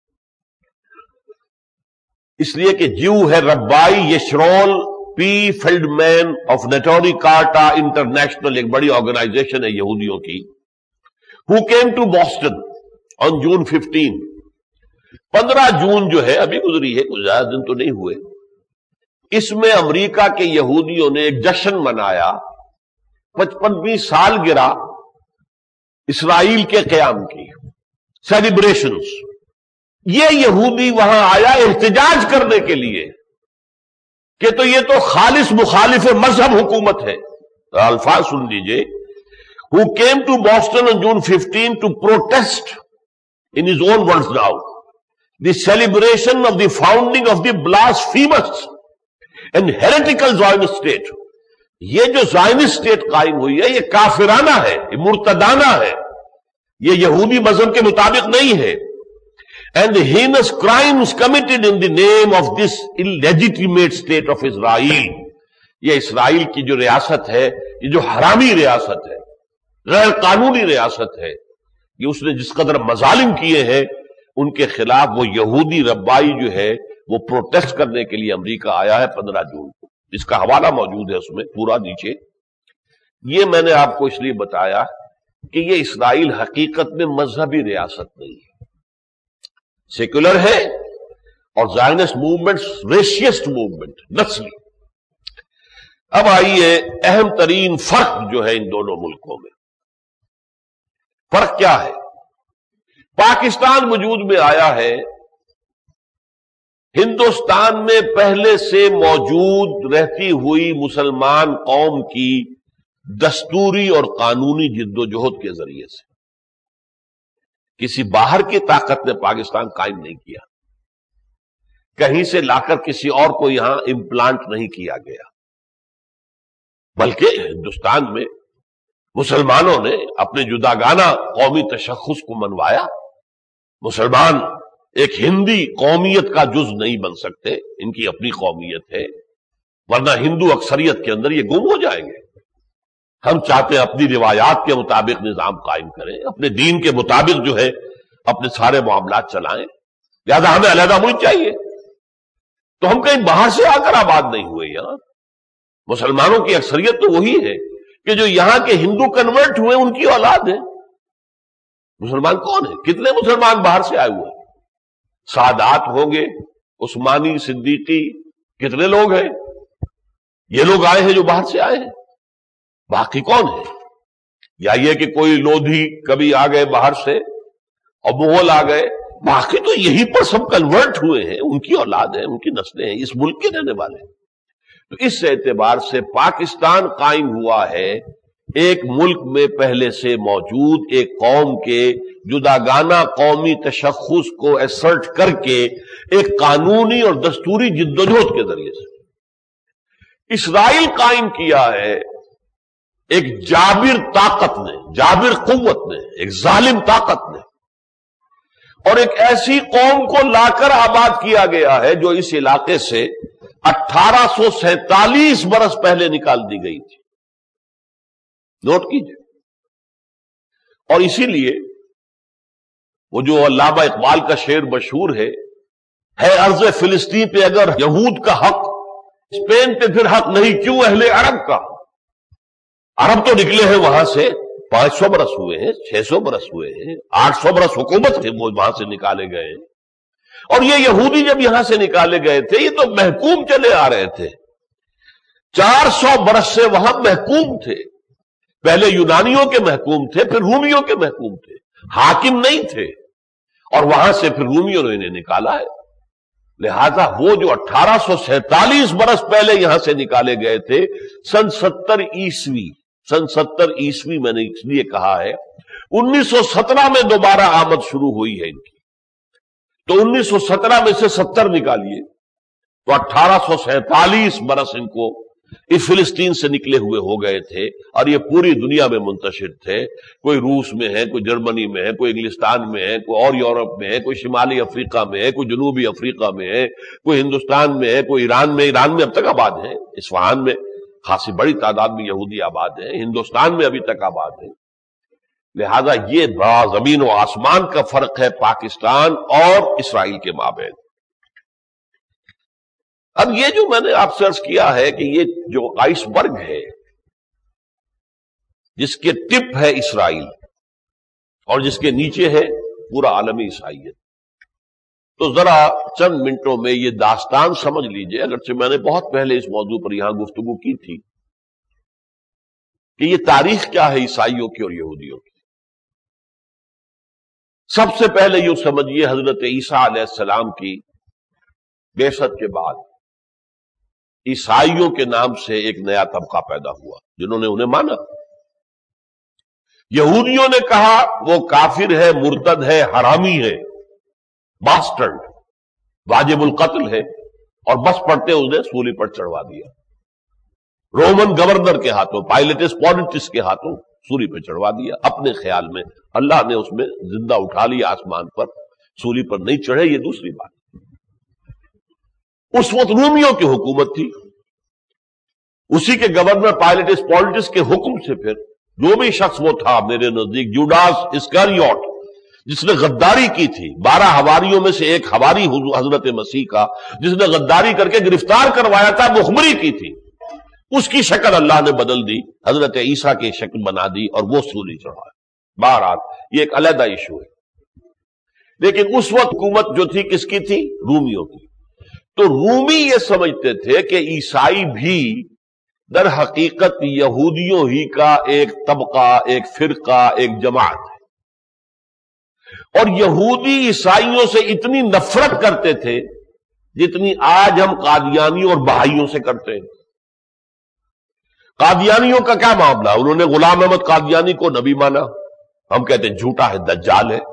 اس لیے کہ جیو ہے ربائی یشرول پی فیلڈمین آف نیٹوری کارٹا انٹرنیشنل، ایک بڑی آرگنائزیشن ہے یہودیوں کی، who came to Boston on June 15۔ 15 جون جو ہے ابھی گزری ہے، کچھ زیادہ دن تو نہیں ہوئے، اس میں امریکہ کے یہودیوں نے ایک جشن منایا، 55ویں سالگرہ اسرائیل کے قیام کی، سیلیبریشنز۔ یہ یہودی وہاں آیا احتجاج کرنے کے لیے کہ تو یہ تو خالص مخالف مذہب حکومت ہے۔ الفاظ سن لیجئے، who came to Boston on June 15 to protest, in his own words now, the celebration of the founding of the blasphemous and heretical Zionist state۔ یہ جو Zionist state قائم ہوئی ہے یہ کافرانہ ہے، یہ مرتدانہ ہے، یہ یہودی مذہب کے مطابق نہیں ہے۔ and the heinous crimes committed in the name of this illegitimate state of Israel۔ یہ اسرائیل کی جو ریاست ہے، یہ جو حرامی ریاست ہے، غیر قانونی ریاست ہے، یہ اس نے جس قدر مظالم کیے ہیں ان کے خلاف وہ یہودی ربائی جو ہے وہ پروٹیسٹ کرنے کے لیے امریکہ آیا ہے 15 جون کو۔ اس کا حوالہ موجود ہے اس میں پورا نیچے۔ یہ میں نے آپ کو اس لیے بتایا کہ یہ اسرائیل حقیقت میں مذہبی ریاست نہیں ہے، سیکولر ہے، اور زائنسٹ موومنٹ ریشیسٹ موومنٹ، نسلی۔ اب آئیے اہم ترین فرق جو ہے ان دونوں ملکوں میں۔ فرق کیا ہے؟ پاکستان وجود میں آیا ہے، ہندوستان میں پہلے سے موجود رہتی ہوئی مسلمان قوم کی دستوری اور قانونی جد و جہد کے ذریعے سے۔ کسی باہر کی طاقت نے پاکستان قائم نہیں کیا، کہیں سے لا کر کسی اور کو یہاں امپلانٹ نہیں کیا گیا، بلکہ ہندوستان میں مسلمانوں نے اپنے جداگانہ قومی تشخص کو منوایا۔ مسلمان ایک ہندی قومیت کا جز نہیں بن سکتے، ان کی اپنی قومیت ہے، ورنہ ہندو اکثریت کے اندر یہ گم ہو جائیں گے۔ ہم چاہتے ہیں اپنی روایات کے مطابق نظام قائم کریں، اپنے دین کے مطابق جو ہے اپنے سارے معاملات چلائیں، لہذا ہمیں علیحدہ ملک چاہیے۔ تو ہم کہیں باہر سے آ کر آباد نہیں ہوئے، یہاں مسلمانوں کی اکثریت تو وہی ہے کہ جو یہاں کے ہندو کنورٹ ہوئے ان کی اولاد ہے۔ مسلمان کون ہے؟ کتنے مسلمان باہر سے آئے ہوئے؟ سادات ہوں گے، عثمانی، صدیقی، کتنے لوگ ہیں؟ یہ لوگ آئے ہیں جو باہر سے آئے ہیں، باقی کون ہے؟ یا یہ کہ کوئی لودھی کبھی آ گئے باہر سے اور مغل آ گئے، باقی تو یہی پر سب کنورٹ ہوئے ہیں، ان کی اولاد ہیں، ان کی نسلیں ہیں، اس ملک کے رہنے والے ہیں۔ تو اس اعتبار سے پاکستان قائم ہوا ہے ایک ملک میں پہلے سے موجود ایک قوم کے جداگانہ قومی تشخص کو ایسرٹ کر کے ایک قانونی اور دستوری جدوجہد کے ذریعے سے۔ اسرائیل قائم کیا ہے ایک جابر طاقت نے، جابر قوت نے، ایک ظالم طاقت نے، اور ایک ایسی قوم کو لا کر آباد کیا گیا ہے جو اس علاقے سے 1847 برس پہلے نکال دی گئی تھی. نوٹ کیجئے. اور اسی لیے وہ جو علامہ اقبال کا شعر مشہور ہے ارض فلسطین پہ اگر یہود کا حق، اسپین پہ پھر حق نہیں کیوں اہل عرب کا. عرب تو نکلے ہیں وہاں سے 500 برس ہوئے ہیں، 600 برس ہوئے ہیں، 800 برس حکومت تھے وہ وہاں سے نکالے گئے. اور یہ یہودی جب یہاں سے نکالے گئے تھے یہ تو محکوم چلے آ رہے تھے، 400 برس سے وہاں محکوم تھے. پہلے یونانیوں کے محکوم تھے، پھر رومیوں کے محکوم تھے، حاکم نہیں تھے، اور وہاں سے پھر رومیوں نے انہیں نکالا ہے. لہذا وہ جو 1847 برس پہلے یہاں سے نکالے گئے تھے، سن 70 عیسوی میں نے اس لیے کہا ہے 1917 میں دوبارہ آمد شروع ہوئی ہے ان کی، تو 1917 میں سے 70 نکالیے تو 1847 برس ان کو اس فلسطین سے نکلے ہوئے ہو گئے تھے، اور یہ پوری دنیا میں منتشر تھے. کوئی روس میں ہے، کوئی جرمنی میں ہے، کوئی انگلستان میں ہے، کوئی اور یورپ میں ہے، کوئی شمالی افریقہ میں ہے، کوئی جنوبی افریقہ میں ہے، کوئی ہندوستان میں ہے، کوئی ایران میں اب تک آباد ہے. اصفہان میں خاصی بڑی تعداد میں یہودی آباد ہیں، ہندوستان میں ابھی تک آباد ہیں. لہذا یہ بڑا زمین و آسمان کا فرق ہے پاکستان اور اسرائیل کے مابین. اب یہ جو میں نے آپ سے عرض کیا ہے کہ یہ جو آئس برگ ہے جس کے ٹپ ہے اسرائیل اور جس کے نیچے ہے پورا عالمی عیسائیت، تو ذرا چند منٹوں میں یہ داستان سمجھ لیجئے. اگرچہ میں نے بہت پہلے اس موضوع پر یہاں گفتگو کی تھی کہ یہ تاریخ کیا ہے عیسائیوں کی اور یہودیوں کی. سب سے پہلے یوں سمجھیے حضرت عیسیٰ علیہ السلام کی بعثت کے بعد عیسائیوں کے نام سے ایک نیا طبقہ پیدا ہوا جنہوں نے انہیں مانا. یہودیوں نے کہا وہ کافر ہے، مرتد ہے، حرامی ہے، باسٹرڈ، واجب القتل ہے، اور بس پڑتے اسے سولی پر چڑھوا دیا. رومن گورنر کے ہاتھوں، پائلٹس پولیٹس کے ہاتھوں سولی پہ چڑھوا دیا. اپنے خیال میں اللہ نے اس میں زندہ اٹھا لیا آسمان پر، سولی پر نہیں چڑھے یہ دوسری بات. اس وقت رومیوں کی حکومت تھی، اسی کے گورنر پائلٹس پولیٹس کے حکم سے پھر جو بھی شخص وہ تھا میرے نزدیک جوڈاس اسکریوٹ جس نے غداری کی تھی، 12 حواریوں میں سے ایک حواری حضرت مسیح کا جس نے غداری کر کے گرفتار کروایا تھا، مخبری کی تھی، اس کی شکل اللہ نے بدل دی، حضرت عیسیٰ کی شکل بنا دی اور وہ سولی چڑھایا. بہرحال یہ ایک علیحدہ ایشو ہے. لیکن اس وقت حکومت جو تھی کس کی تھی؟ رومیوں کی. تو رومی یہ سمجھتے تھے کہ عیسائی بھی در حقیقت یہودیوں ہی کا ایک طبقہ، ایک فرقہ، ایک جماعت ہے، اور یہودی عیسائیوں سے اتنی نفرت کرتے تھے جتنی آج ہم قادیانیوں اور بہائیوں سے کرتے ہیں. قادیانیوں کا کیا معاملہ؟ انہوں نے غلام احمد قادیانی کو نبی مانا، ہم کہتے ہیں جھوٹا ہے، دجال ہے.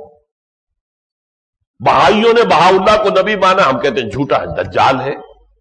بہائیوں نے بہا اللہ کو نبی مانا، ہم کہتے ہیں جھوٹا ہے، دجال ہے.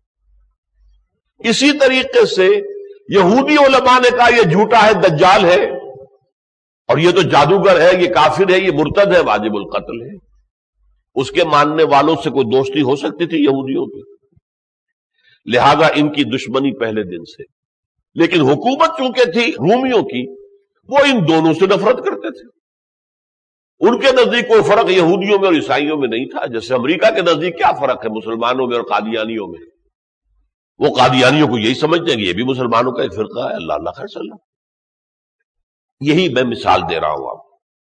اسی طریقے سے یہودی علماء نے کہا یہ جھوٹا ہے، دجال ہے، اور یہ تو جادوگر ہے، یہ کافر ہے، یہ مرتد ہے، واجب القتل ہے. اس کے ماننے والوں سے کوئی دوستی ہو سکتی تھی یہودیوں کی؟ لہذا ان کی دشمنی پہلے دن سے. لیکن حکومت چونکہ تھی رومیوں کی، وہ ان دونوں سے نفرت کرتے تھے. ان کے نزدیک کوئی فرق یہودیوں میں اور عیسائیوں میں نہیں تھا. جیسے امریکہ کے نزدیک کیا فرق ہے مسلمانوں میں اور قادیانیوں میں؟ وہ قادیانیوں کو یہی سمجھتے ہیں کہ یہ بھی مسلمانوں کا ایک فرقہ ہے. اللہ اللہ خیر صلی اللہ. یہی میں مثال دے رہا ہوں آپ.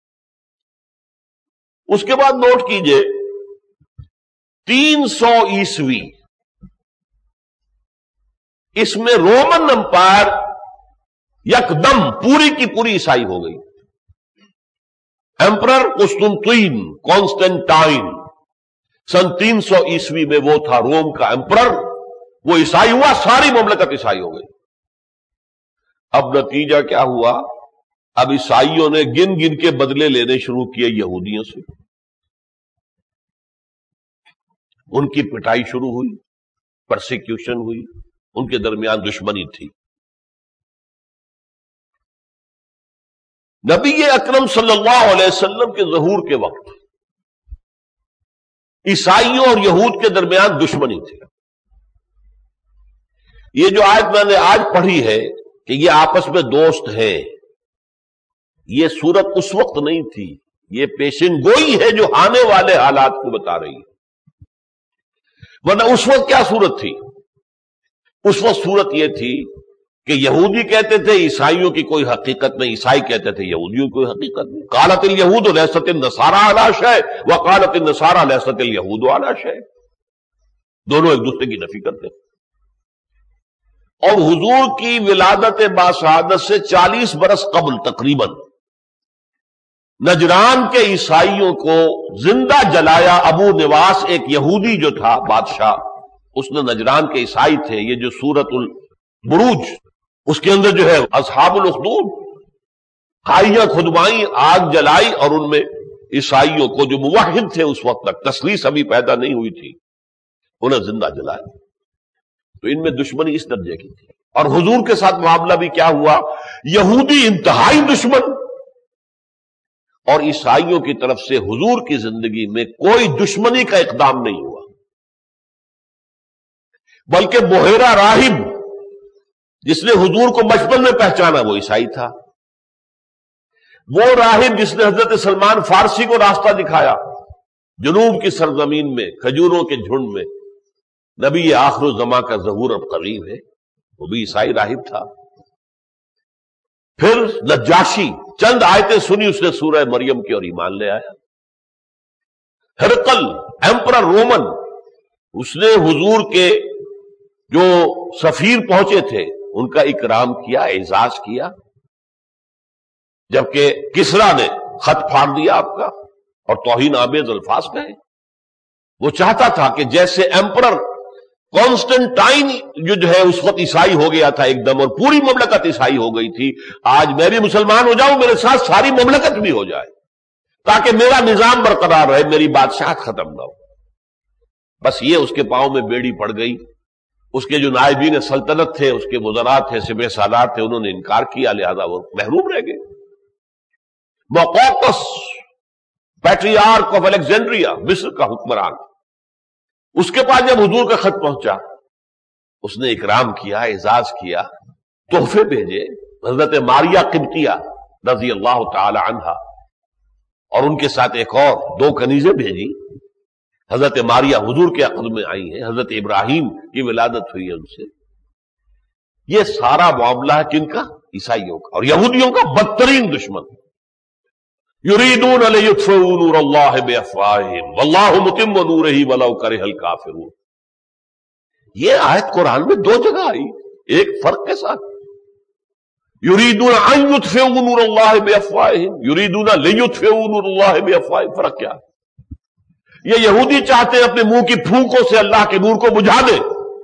اس کے بعد نوٹ کیجئے 300 عیسوی اس میں رومن امپائر یکدم پوری کی پوری عیسائی ہو گئی. ایمپرر قسطنطین کانسٹنٹائن سن 300 عیسوی میں وہ تھا روم کا ایمپرر، وہ عیسائی ہوا، ساری مملکت عیسائی ہو گئی. اب نتیجہ کیا ہوا؟ اب عیسائیوں نے گن گن کے بدلے لینے شروع کیے یہودیوں سے. ان کی پٹائی شروع ہوئی، پرسیکیوشن ہوئی، ان کے درمیان دشمنی تھی. نبی اکرم صلی اللہ علیہ وسلم کے ظہور کے وقت عیسائیوں اور یہود کے درمیان دشمنی تھی. یہ جو آیت میں نے آج پڑھی ہے کہ یہ آپس میں دوست ہیں، یہ صورت اس وقت نہیں تھی، یہ پیشن گوئی ہے جو آنے والے حالات کو بتا رہی ہے. ورنہ اس وقت کیا صورت تھی؟ اس وقت صورت یہ تھی کہ یہودی کہتے تھے عیسائیوں کی کوئی حقیقت نہیں، عیسائی کہتے تھے یہودیوں کی کوئی حقیقت نہیں. قالت الیہود لیست النصارى علی شیء وقالت النصارى لیست الیہود علی شیء، دونوں ایک دوسرے کی نفی کرتے ہیں. اور حضور کی ولادت باسعادت سے 40 برس قبل تقریباً نجران کے عیسائیوں کو زندہ جلایا ابو نواس، ایک یہودی جو تھا بادشاہ، اس نے نجران کے عیسائی تھے. یہ جو سورۃ البروج اس کے اندر جو ہے اصحاب الاخدود کھائیاں کھدوائیں، آگ جلائی، اور ان میں عیسائیوں کو جو موحد تھے اس وقت تک، تسلیس ابھی پیدا نہیں ہوئی تھی، انہیں زندہ جلایا. تو ان میں دشمنی اس درجے کی تھی. اور حضور کے ساتھ معاملہ بھی کیا ہوا؟ یہودی انتہائی دشمن، اور عیسائیوں کی طرف سے حضور کی زندگی میں کوئی دشمنی کا اقدام نہیں ہوا. بلکہ بحیرہ راہب جس نے حضور کو بچپن میں پہچانا وہ عیسائی تھا. وہ راہب جس نے حضرت سلمان فارسی کو راستہ دکھایا جنوب کی سرزمین میں کھجوروں کے جھنڈ میں، نبی آخر الزماں کا ظہور اب قریب ہے، وہ بھی عیسائی راہب تھا. پھر نجاشی، چند آیتیں سنی اس نے سورہ مریم کی اور ایمان لے آیا. ہرقل ایمپرر رومن، اس نے حضور کے جو سفیر پہنچے تھے ان کا اکرام کیا، اعزاز کیا. جبکہ کسرا نے خط پھاڑ دیا آپ کا اور توہین آمیز الفاظ کہے. وہ چاہتا تھا کہ جیسے ایمپرر کانسٹنٹائن جو ہے اس وقت عیسائی ہو گیا تھا ایک دم، اور پوری مملکت عیسائی ہو گئی تھی، آج میں بھی مسلمان ہو جاؤں، میرے ساتھ ساری مملکت بھی ہو جائے، تاکہ میرا نظام برقرار رہے، میری بادشاہت ختم نہ ہو. بس یہ اس کے پاؤں میں بیڑی پڑ گئی. اس کے جو نائبین سلطنت تھے، اس کے وزراء تھے، سپہ سالار تھے، انہوں نے انکار کیا، لہذا وہ محروم رہ گئے. مقوقس پیٹریارک آف الیگزینڈریا، مصر کا حکمران، اس کے پاس جب حضور کا خط پہنچا اس نے اکرام کیا، اعزاز کیا، تحفے بھیجے. حضرت ماریہ قبطیہ رضی اللہ تعالی عنہا اور ان کے ساتھ ایک اور 2 کنیزیں بھیجی. حضرت ماریہ حضور کے عقد میں آئی ہیں، حضرت ابراہیم کی ولادت ہوئی ہے ان سے. یہ سارا معاملہ ہے کن کا؟ عیسائیوں کا اور یہودیوں کا بدترین دشمن. یریدون لیطفئوا نور اللہ بافواہہم واللہ متم نورہ ولو کرہ الکافرون. یہ آیت قرآن میں 2 جگہ آئی ایک فرق کے ساتھ. یریدون ان یطفئوا نور اللہ بافواہہم، یریدون لیطفئوا نور اللہ بافواہہم. فرق کیا ہے؟ یہ یہودی چاہتے ہیں اپنے منہ کی پھونکوں سے اللہ کے نور کو بجھا دے.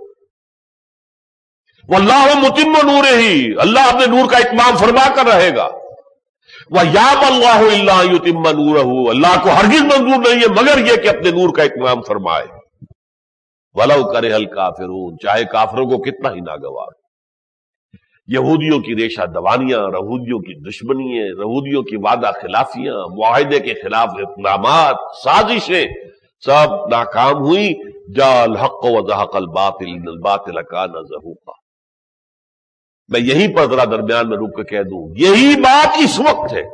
واللہ متم نورہ، اللہ اپنے نور کا اتمام فرما کر رہے گا. وَيَأْبَى اللَّهُ إِلَّا أَن يُتِمَّ نُورَهُ، اللہ کو ہرگز منظور نہیں ہے مگر یہ کہ اپنے نور کا اتمام فرمائے. وَلَوْ كَرِهَ الْكَافِرُونَ، چاہے کافروں کو کتنا ہی ناگوار. یہودیوں کی ریشہ دوانیاں، یہودیوں کی دشمنیاں، یہودیوں کی وعدہ خلافیاں، معاہدے کے خلاف اقدامات، سازشیں سب ناکام ہوئی. جاء الحق وزهق الباطل ان الباطل كان زهوقا. میں یہیں پر ذرا درمیان میں رک کے کہہ دوں، یہی بات اس وقت ہے.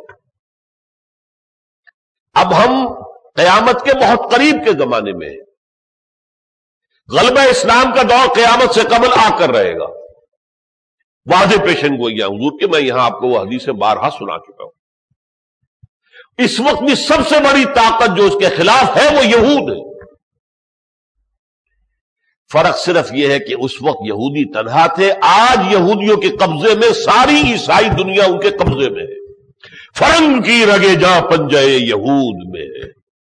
اب ہم قیامت کے بہت قریب کے زمانے میں ہیں. غلبہ اسلام کا دور قیامت سے قبل آ کر رہے گا. واضح پیشن گوئیاں حضور کے، میں یہاں آپ کو وہ حدیثیں بارہا سنا چکا ہوں. اس وقت بھی سب سے بڑی طاقت جو اس کے خلاف ہے وہ یہود ہے. فرق صرف یہ ہے کہ اس وقت یہودی تنہا تھے، آج یہودیوں کے قبضے میں ساری عیسائی دنیا ان کے قبضے میں ہے. فرنگ کی رگے جا پنجے یہود میں ہے.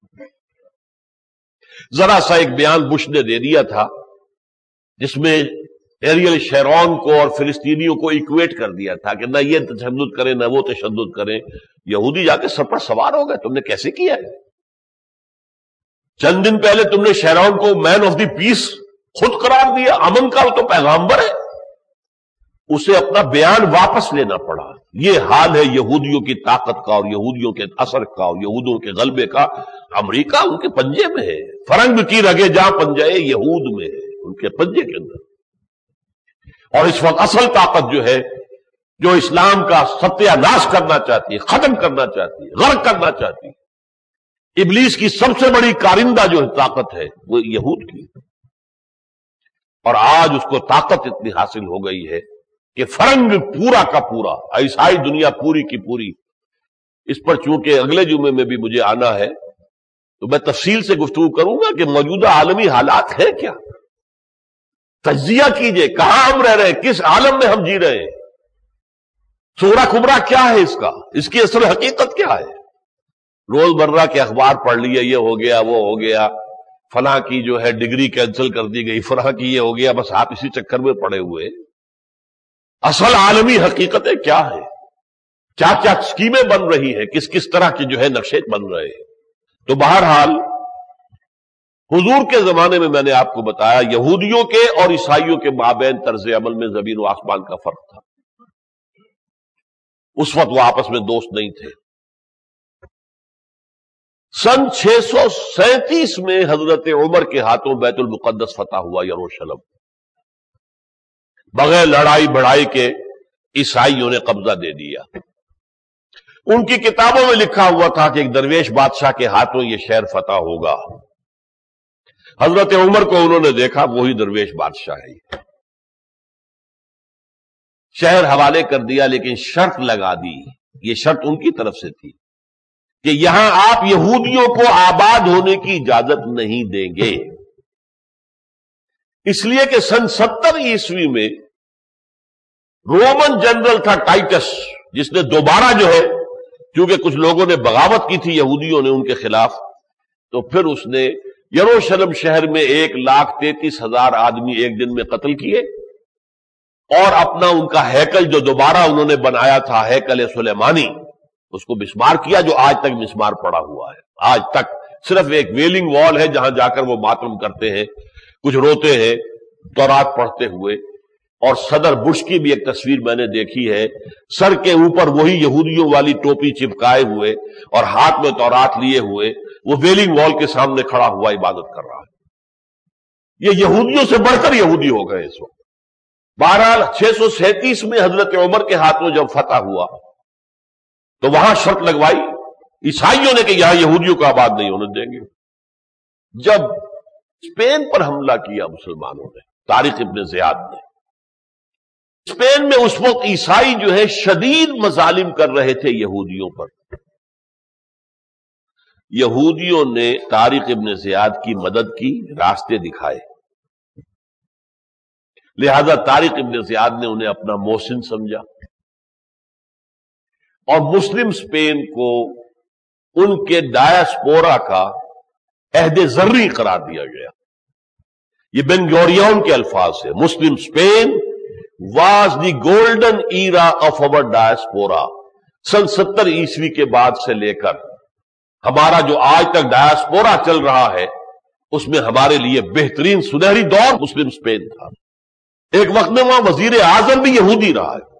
ذرا سا ایک بیان بش نے دے دیا تھا جس میں ایریل شیرون کو اور فلسطینیوں کو ایکویٹ کر دیا تھا کہ نہ یہ تشدد کریں نہ وہ تشدد کریں. یہودی جا کے سر پر سوار ہو گئے، تم نے کیسے کیا ہے؟ چند دن پہلے تم نے شیرون کو مین آف دی پیس خود قرار دیا، امن کا تو پیغامبر ہے، اسے اپنا بیان واپس لینا پڑا۔ یہ حال ہے یہودیوں کی طاقت کا اور یہودیوں کے اثر کا اور یہودوں کے غلبے کا۔ امریکہ ان کے پنجے میں ہے، فرنگ کی رگے جہاں پنجے یہود میں ہے، ان کے پنجے کے اندر۔ اور اس وقت اصل طاقت جو ہے، جو اسلام کا ستیہ ناش کرنا چاہتی ہے، ختم کرنا چاہتی ہے، غرق کرنا چاہتی ہے، ابلیس کی سب سے بڑی کارندہ جو طاقت ہے وہ یہود کی۔ اور آج اس کو طاقت اتنی حاصل ہو گئی ہے کہ فرنگ پورا کا پورا، عیسائی دنیا پوری کی پوری، اس پر چونکہ اگلے جمعے میں بھی مجھے آنا ہے تو میں تفصیل سے گفتگو کروں گا کہ موجودہ عالمی حالات ہے کیا، تجزیہ کیجئے، کہاں ہم رہ رہے ہیں، کس عالم میں ہم جی رہے ہیں، صغرا کبرا کیا ہے اس کا، اس کی اصل حقیقت کیا ہے۔ روز مرہ کے اخبار پڑھ لیے، یہ ہو گیا وہ ہو گیا، فلاں کی جو ہے ڈگری کینسل کر دی گئی، فلاں کی یہ ہو گیا، بس آپ اسی چکر میں پڑے ہوئے۔ اصل عالمی حقیقتیں کیا ہے، کیا کیا اسکیمیں بن رہی ہیں، کس کس طرح کے جو ہے نقشے بن رہے ہیں۔ تو بہرحال حضور کے زمانے میں نے آپ کو بتایا یہودیوں کے اور عیسائیوں کے مابین طرز عمل میں زمین و آسمان کا فرق تھا۔ اس وقت وہ آپس میں دوست نہیں تھے۔ سن 637 میں حضرت عمر کے ہاتھوں بیت المقدس فتح ہوا، یروشلم، بغیر لڑائی بڑائی کے عیسائیوں نے قبضہ دے دیا۔ ان کی کتابوں میں لکھا ہوا تھا کہ ایک درویش بادشاہ کے ہاتھوں یہ شہر فتح ہوگا۔ حضرت عمر کو انہوں نے دیکھا، وہی درویش بادشاہ ہے، شہر حوالے کر دیا، لیکن شرط لگا دی، یہ شرط ان کی طرف سے تھی کہ یہاں آپ یہودیوں کو آباد ہونے کی اجازت نہیں دیں گے، اس لیے کہ سن 70 عیسوی میں رومن جنرل تھا ٹائٹس، جس نے دوبارہ جو ہے، کیونکہ کچھ لوگوں نے بغاوت کی تھی یہودیوں نے ان کے خلاف، تو پھر اس نے یروشلم شہر میں 1,33,000 آدمی ایک دن میں قتل کیے، اور اپنا ان کا ہیکل جو دوبارہ انہوں نے بنایا تھا، ہیکل سلیمانی، اس کو مسمار کیا، جو آج تک مسمار پڑا ہوا ہے۔ آج تک صرف ایک ویلنگ وال ہے جہاں جا کر وہ ماتم کرتے ہیں، کچھ روتے ہیں تورات پڑھتے ہوئے۔ اور صدر بش کی بھی ایک تصویر میں نے دیکھی ہے، سر کے اوپر وہی یہودیوں والی ٹوپی چپکائے ہوئے اور ہاتھ میں تورات لیے ہوئے، وہ ویلنگ وال کے سامنے کھڑا ہوا عبادت کر رہا ہے۔ یہ یہودیوں سے بڑھ کر یہودی ہو گئے اس وقت۔ بہرحال 637 میں حضرت عمر کے ہاتھوں جب فتح ہوا تو وہاں شرط لگوائی عیسائیوں نے کہ یہاں یہودیوں کو آباد نہیں ہونے دیں گے۔ جب اسپین پر حملہ کیا مسلمانوں نے، طارق ابن زیاد نے، اسپین میں اس وقت عیسائی جو ہے شدید مظالم کر رہے تھے یہودیوں پر۔ یہودیوں نے طارق ابن زیاد کی مدد کی، راستے دکھائے، لہذا طارق ابن زیاد نے انہیں اپنا محسن سمجھا، اور مسلم اسپین کو ان کے ڈایاسپورا کا عہد زرعی قرار دیا گیا۔ یہ بن گوریون کے الفاظ ہے، Muslim Spain was the golden era of our diaspora. سن 70 عیسوی کے بعد سے لے کر ہمارا جو آج تک ڈایاسپورا چل رہا ہے، اس میں ہمارے لیے بہترین سنہری دور مسلم اسپین تھا۔ ایک وقت میں وہاں وزیر اعظم بھی یہودی رہا ہے۔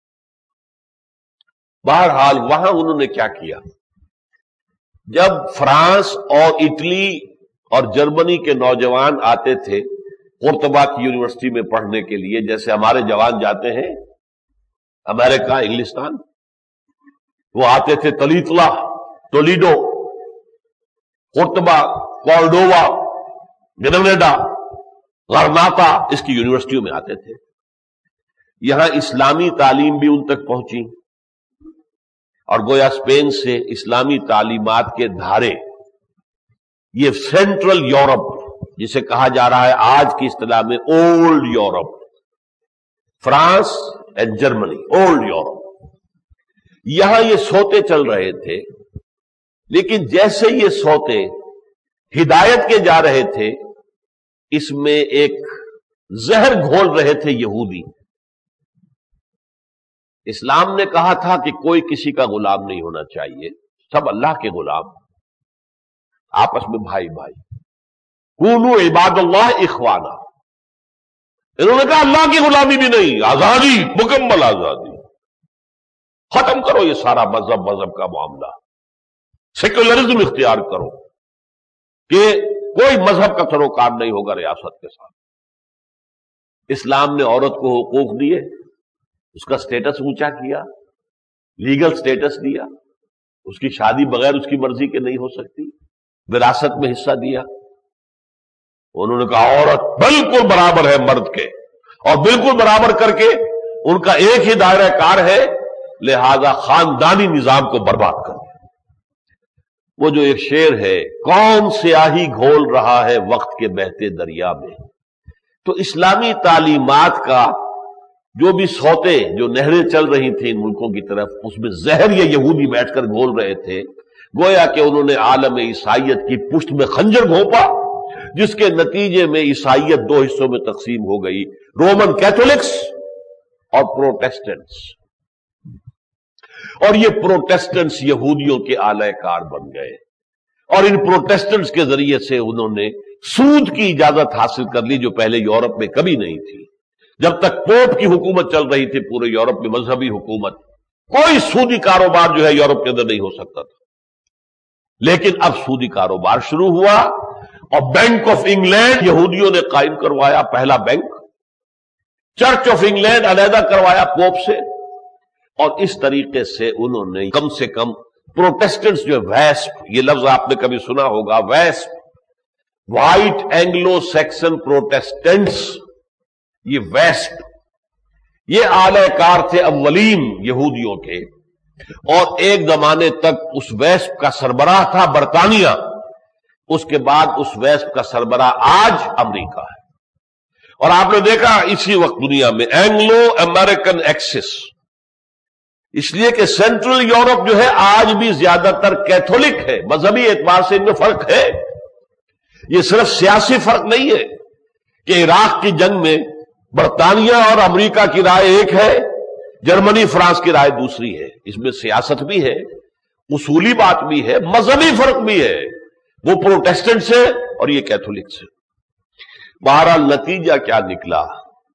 بہرحال وہاں انہوں نے کیا کیا، جب فرانس اور اٹلی اور جرمنی کے نوجوان آتے تھے قرطبہ کی یونیورسٹی میں پڑھنے کے لیے، جیسے ہمارے جوان جاتے ہیں امریکہ، انگلستان، وہ آتے تھے تلیطلا، تولیڈو، قرطبہ، کورڈووا، گرینیڈا، غرناطہ، اس کی یونیورسٹیوں میں آتے تھے۔ یہاں اسلامی تعلیم بھی ان تک پہنچی، اور گویا اسپین سے اسلامی تعلیمات کے دھارے، یہ سینٹرل یورپ جسے کہا جا رہا ہے آج کی اصطلاح میں old Europe, France and Germany, old Europe, یہاں یہ سوتے چل رہے تھے۔ لیکن جیسے یہ سوتے ہدایت کے جا رہے تھے، اس میں ایک زہر گھول رہے تھے یہودی۔ اسلام نے کہا تھا کہ کوئی کسی کا غلام نہیں ہونا چاہیے، سب اللہ کے غلام، آپس میں بھائی بھائی، کونوا عباد اللہ اخوانا، انہوں نے کہا اللہ کی غلامی بھی نہیں، آزادی، مکمل آزادی، ختم کرو یہ سارا مذہب کا معاملہ، سیکولرزم اختیار کرو کہ کوئی مذہب کا سروکار نہیں ہوگا ریاست کے ساتھ۔ اسلام نے عورت کو حقوق دیے، اس کا سٹیٹس اونچا کیا، لیگل سٹیٹس دیا، اس کی شادی بغیر اس کی مرضی کے نہیں ہو سکتی، وراثت میں حصہ دیا۔ انہوں نے کہا عورت بالکل برابر ہے مرد کے، اور بالکل برابر کر کے ان کا ایک ہی دائرہ کار ہے، لہذا خاندانی نظام کو برباد کر دیا۔ وہ جو ایک شعر ہے، کون سیاہی گھول رہا ہے وقت کے بہتے دریا میں، تو اسلامی تعلیمات کا جو بھی سوتے، جو نہریں چل رہی تھیں ان ملکوں کی طرف، اس میں زہر یہ یہودی بیٹھ کر گھول رہے تھے، گویا کہ انہوں نے عالم عیسائیت کی پشت میں خنجر گھونپا، جس کے نتیجے میں عیسائیت دو حصوں میں تقسیم ہو گئی، رومن کیتھولکس اور پروٹیسٹنٹس، اور یہ پروٹیسٹنٹس یہودیوں کے آلہ کار بن گئے، اور ان پروٹیسٹنٹس کے ذریعے سے انہوں نے سود کی اجازت حاصل کر لی جو پہلے یورپ میں کبھی نہیں تھی۔ جب تک پوپ کی حکومت چل رہی تھی پورے یورپ میں، مذہبی حکومت، کوئی سودی کاروبار جو ہے یورپ کے اندر نہیں ہو سکتا تھا، لیکن اب سودی کاروبار شروع ہوا، اور بینک آف انگلینڈ یہودیوں نے قائم کروایا، پہلا بینک، چرچ آف انگلینڈ علیحدہ کروایا پوپ سے، اور اس طریقے سے انہوں نے کم سے کم پروٹیسٹنٹس جو ویسپ، یہ لفظ آپ نے کبھی سنا ہوگا، ویسپ، وائٹ اینگلو سیکسن پروٹیسٹنٹس، یہ ویسپ، یہ اعلی کار تھے اولین یہودیوں کے، اور ایک زمانے تک اس ویسپ کا سربراہ تھا برطانیہ، اس کے بعد اس ویسپ کا سربراہ آج امریکہ ہے۔ اور آپ نے دیکھا اسی وقت دنیا میں اینگلو امریکن ایکسس، اس لیے کہ سینٹرل یورپ جو ہے آج بھی زیادہ تر کیتھولک ہے، مذہبی اعتبار سے ان میں فرق ہے، یہ صرف سیاسی فرق نہیں ہے کہ عراق کی جنگ میں برطانیہ اور امریکہ کی رائے ایک ہے، جرمنی فرانس کی رائے دوسری ہے، اس میں سیاست بھی ہے، اصولی بات بھی ہے، مذہبی فرق بھی ہے، وہ پروٹیسٹنٹ سے اور یہ کیتھولک سے۔ بہرحال نتیجہ کیا نکلا؟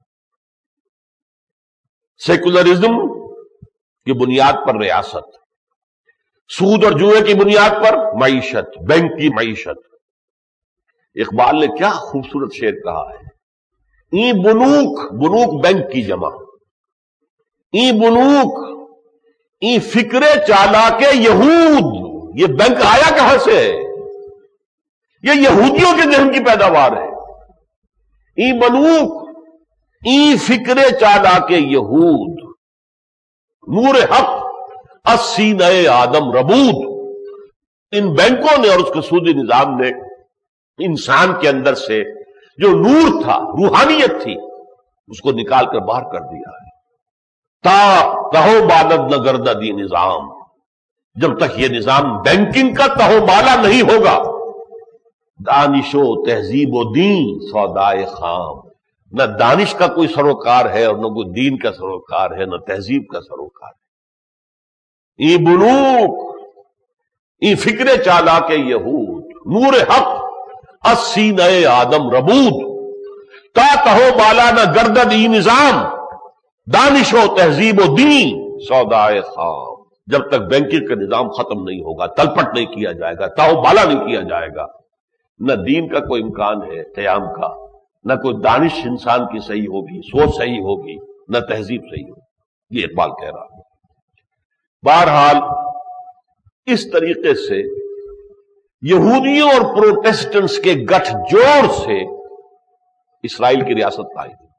سیکولرزم کی بنیاد پر ریاست، سود اور جوئے کی بنیاد پر معیشت، بینک کی معیشت۔ اقبال نے کیا خوبصورت شعر کہا ہے، ای بنوک، بنوک بینک کی جمع، ای بنوک ای فکر چالاک یہود، یہ بینک آیا کہاں سے ہے؟ یہ یہودیوں کے ذہن کی پیداوار ہے۔ ای بنوک ای فکر چالاک یہود، نور حق السینہ آدم ربود۔ ان بینکوں نے اور اس کے سودی نظام نے انسان کے اندر سے جو نور تھا، روحانیت تھی، اس کو نکال کر باہر کر دیا ہے۔ تا تہو بالد نہ گردہ دی نظام، جب تک یہ نظام بینکنگ کا تہو بالا نہیں ہوگا، دانش و تہذیب و دین سودائے خام، نہ دانش کا کوئی سروکار ہے اور نہ کوئی دین کا سروکار ہے، نہ تہذیب کا سروکار ہے۔ ای بلوک ای فکر چالاک یہود، نور حق السینہ آدم ربود، تا تہو بالا نہ گردد ای نظام، دانش و تہذیب و دین سودائے خام۔ جب تک بینکنگ کا نظام ختم نہیں ہوگا، تلپٹ نہیں کیا جائے گا، تہو بالا نہیں کیا جائے گا، نہ دین کا کوئی امکان ہے قیام کا، نہ کوئی دانش انسان کی صحیح ہوگی، سوچ صحیح ہوگی، نہ تہذیب صحیح ہوگی۔ یہ اقبال کہہ رہا ہے۔ بہرحال اس طریقے سے یہودیوں اور پروٹیسٹنٹس کے گٹھ جوڑ سے اسرائیل کی ریاست قائم ہوئی۔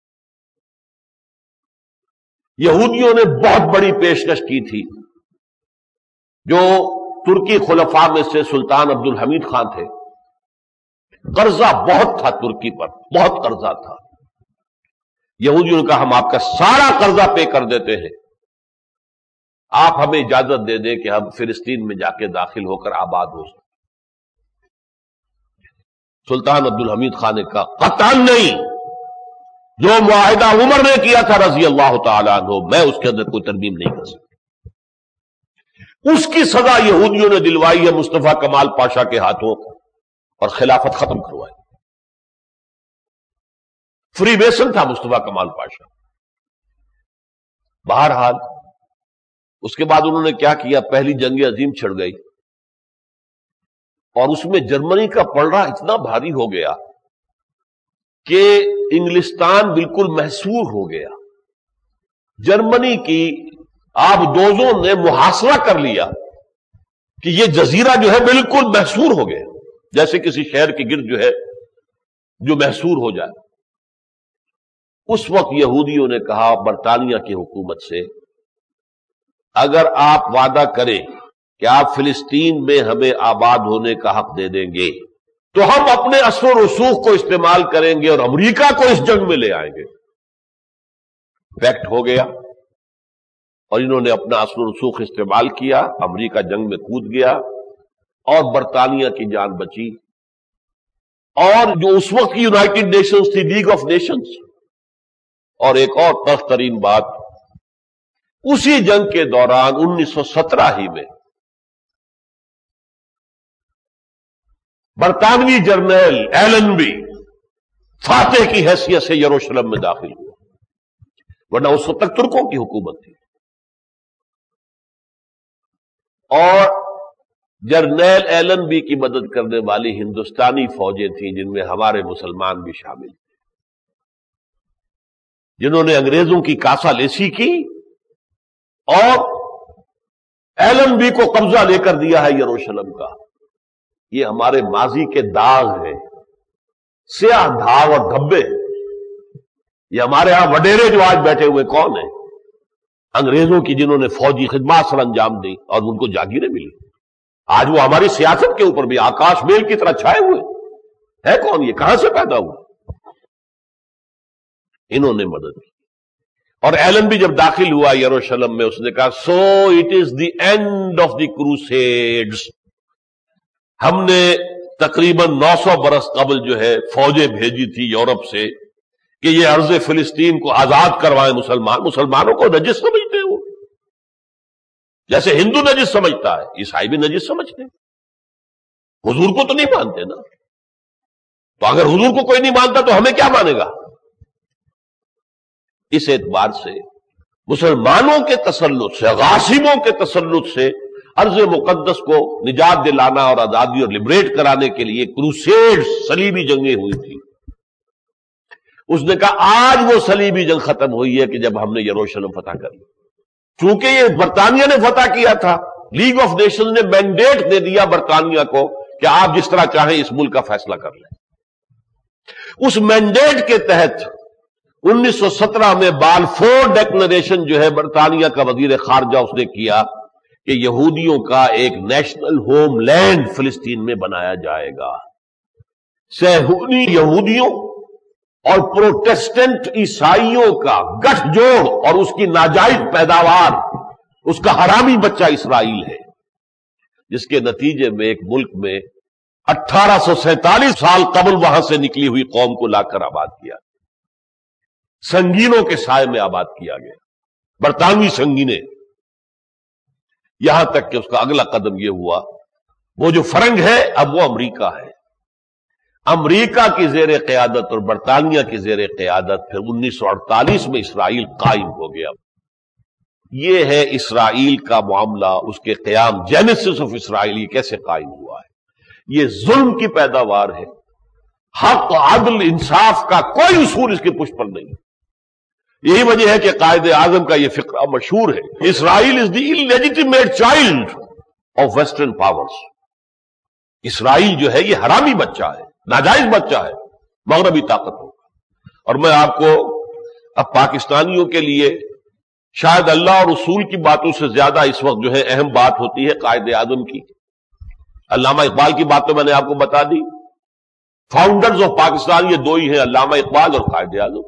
یہودیوں نے بہت بڑی پیشکش کی تھی، جو ترکی خلفاء میں سے سلطان عبد الحمید خان تھے، قرضہ بہت تھا ترکی پر، بہت قرضہ تھا۔ یہودیوں نے کہا ہم آپ کا سارا قرضہ پے کر دیتے ہیں، آپ ہمیں اجازت دے دیں کہ ہم فلسطین میں جا کے داخل ہو کر آباد ہو سکیں۔ سلطان عبد الحمید خان نے کہا قطعاً نہیں، جو معاہدہ عمر نے کیا تھا رضی اللہ تعالیٰ عنہ، میں اس کے اندر کوئی ترمیم نہیں کر سکتا۔ اس کی سزا یہودیوں نے دلوائی ہے مصطفیٰ کمال پاشا کے ہاتھوں، اور خلافت ختم کروائی۔ فری میسن تھا مصطفیٰ کمال پاشا. بہرحال اس کے بعد انہوں نے کیا کیا، پہلی جنگ عظیم چھڑ گئی اور اس میں جرمنی کا پلڑا اتنا بھاری ہو گیا کہ انگلستان بالکل محصور ہو گیا. جرمنی کی آبدوزوں نے محاصرہ کر لیا کہ یہ جزیرہ جو ہے بالکل محصور ہو گیا، جیسے کسی شہر کے گرد جو ہے جو محصور ہو جائے. اس وقت یہودیوں نے کہا برطانیہ کی حکومت سے، اگر آپ وعدہ کریں کہ آپ فلسطین میں ہمیں آباد ہونے کا حق دے دیں گے تو ہم اپنے اثر و رسوخ کو استعمال کریں گے اور امریکہ کو اس جنگ میں لے آئیں گے. فیکٹ ہو گیا اور انہوں نے اپنا اثر و رسوخ استعمال کیا، امریکہ جنگ میں کود گیا اور برطانیہ کی جان بچی. اور جو اس وقت کی یونائٹڈ نیشنز تھی، لیگ آف نیشنز. اور ایک اور تلخ ترین بات، اسی جنگ کے دوران 1917 ہی میں برطانوی جرنیل ایلن بی فاتح کی حیثیت سے یروشلم میں داخل ہوا، ورنہ اس وقت تک ترکوں کی حکومت تھی. اور جرنیل ایلن بی کی مدد کرنے والی ہندوستانی فوجیں تھیں، جن میں ہمارے مسلمان بھی شامل تھے، جنہوں نے انگریزوں کی کاسا لیسی کی اور ایلن بی کو قبضہ لے کر دیا ہے یروشلم کا. یہ ہمارے ماضی کے داغ ہیں، سیاہ دھاگ اور دھبے. یہ ہمارے ہاں وڈیرے جو آج بیٹھے ہوئے کون ہیں؟ انگریزوں کی، جنہوں نے فوجی خدمات سر انجام دی اور ان کو جاگیریں ملی. آج وہ ہماری سیاست کے اوپر بھی آکاش میل کی طرح چھائے ہوئے ہے. کون یہ؟ کہاں سے پیدا ہوا؟ انہوں نے مدد کی. اور ایلن بھی جب داخل ہوا یروشلم میں، اس نے کہا so it is the end of the Crusades. ہم نے تقریباً 900 برس قبل جو ہے فوجیں بھیجی تھی یورپ سے کہ یہ ارض فلسطین کو آزاد کروائیں. مسلمانوں کو نجس سمجھتے ہو، جیسے ہندو نجس سمجھتا ہے، عیسائی بھی نجس سمجھتے ہیں. حضور کو تو نہیں مانتے نا، تو اگر حضور کو کوئی نہیں مانتا تو ہمیں کیا مانے گا؟ اس اعتبار سے مسلمانوں کے تسلط سے، غاصبوں کے تسلط سے ارض مقدس کو نجات دلانا اور آزادی اور لبریٹ کرانے کے لیے کروسیڈ، صلیبی جنگیں ہوئی تھی. اس نے کہا آج وہ صلیبی جنگ ختم ہوئی ہے کہ جب ہم نے یروشلم فتح کر لی. چونکہ یہ برطانیہ نے فتح کیا تھا، لیگ آف نیشنز نے مینڈیٹ دے دیا برطانیہ کو کہ آپ جس طرح چاہیں اس ملک کا فیصلہ کر لیں. اس مینڈیٹ کے تحت 1917 میں بالفور ڈیکلریشن جو ہے برطانیہ کا وزیر خارجہ اس نے کیا کہ یہودیوں کا ایک نیشنل ہوم لینڈ فلسطین میں بنایا جائے گا. صہیونی یہودیوں اور پروٹیسٹنٹ عیسائیوں کا گٹھ جوڑ اور اس کی ناجائز پیداوار، اس کا حرامی بچہ اسرائیل ہے، جس کے نتیجے میں ایک ملک میں 1847 سال قبل وہاں سے نکلی ہوئی قوم کو لا کر آباد کیا، سنگینوں کے سائے میں آباد کیا گیا، برطانوی سنگینے. یہاں تک کہ اس کا اگلا قدم یہ ہوا، وہ جو فرنگ ہے اب وہ امریکہ ہے. امریکہ کی زیر قیادت اور برطانیہ کی زیر قیادت پھر 1948 میں اسرائیل قائم ہو گیا. یہ ہے اسرائیل کا معاملہ، اس کے قیام، جینیسس آف اسرائیل. یہ کیسے قائم ہوا ہے؟ یہ ظلم کی پیداوار ہے. حق، عدل، انصاف کا کوئی اصول اس کے پشت پر نہیں. یہی وجہ ہے کہ قائد اعظم کا یہ فقرہ مشہور ہے، Israel is the illegitimate child of Western powers. اسرائیل جو ہے یہ حرامی بچہ ہے، ناجائز بچہ ہے مغربی طاقتوں کا. اور میں آپ کو اب پاکستانیوں کے لیے شاید اللہ اور رسول کی باتوں سے زیادہ اس وقت جو ہے اہم بات ہوتی ہے قائد اعظم کی. علامہ اقبال کی بات تو میں نے آپ کو بتا دی. فاؤنڈرز آف پاکستان یہ دو ہی ہیں، علامہ اقبال اور قائد اعظم.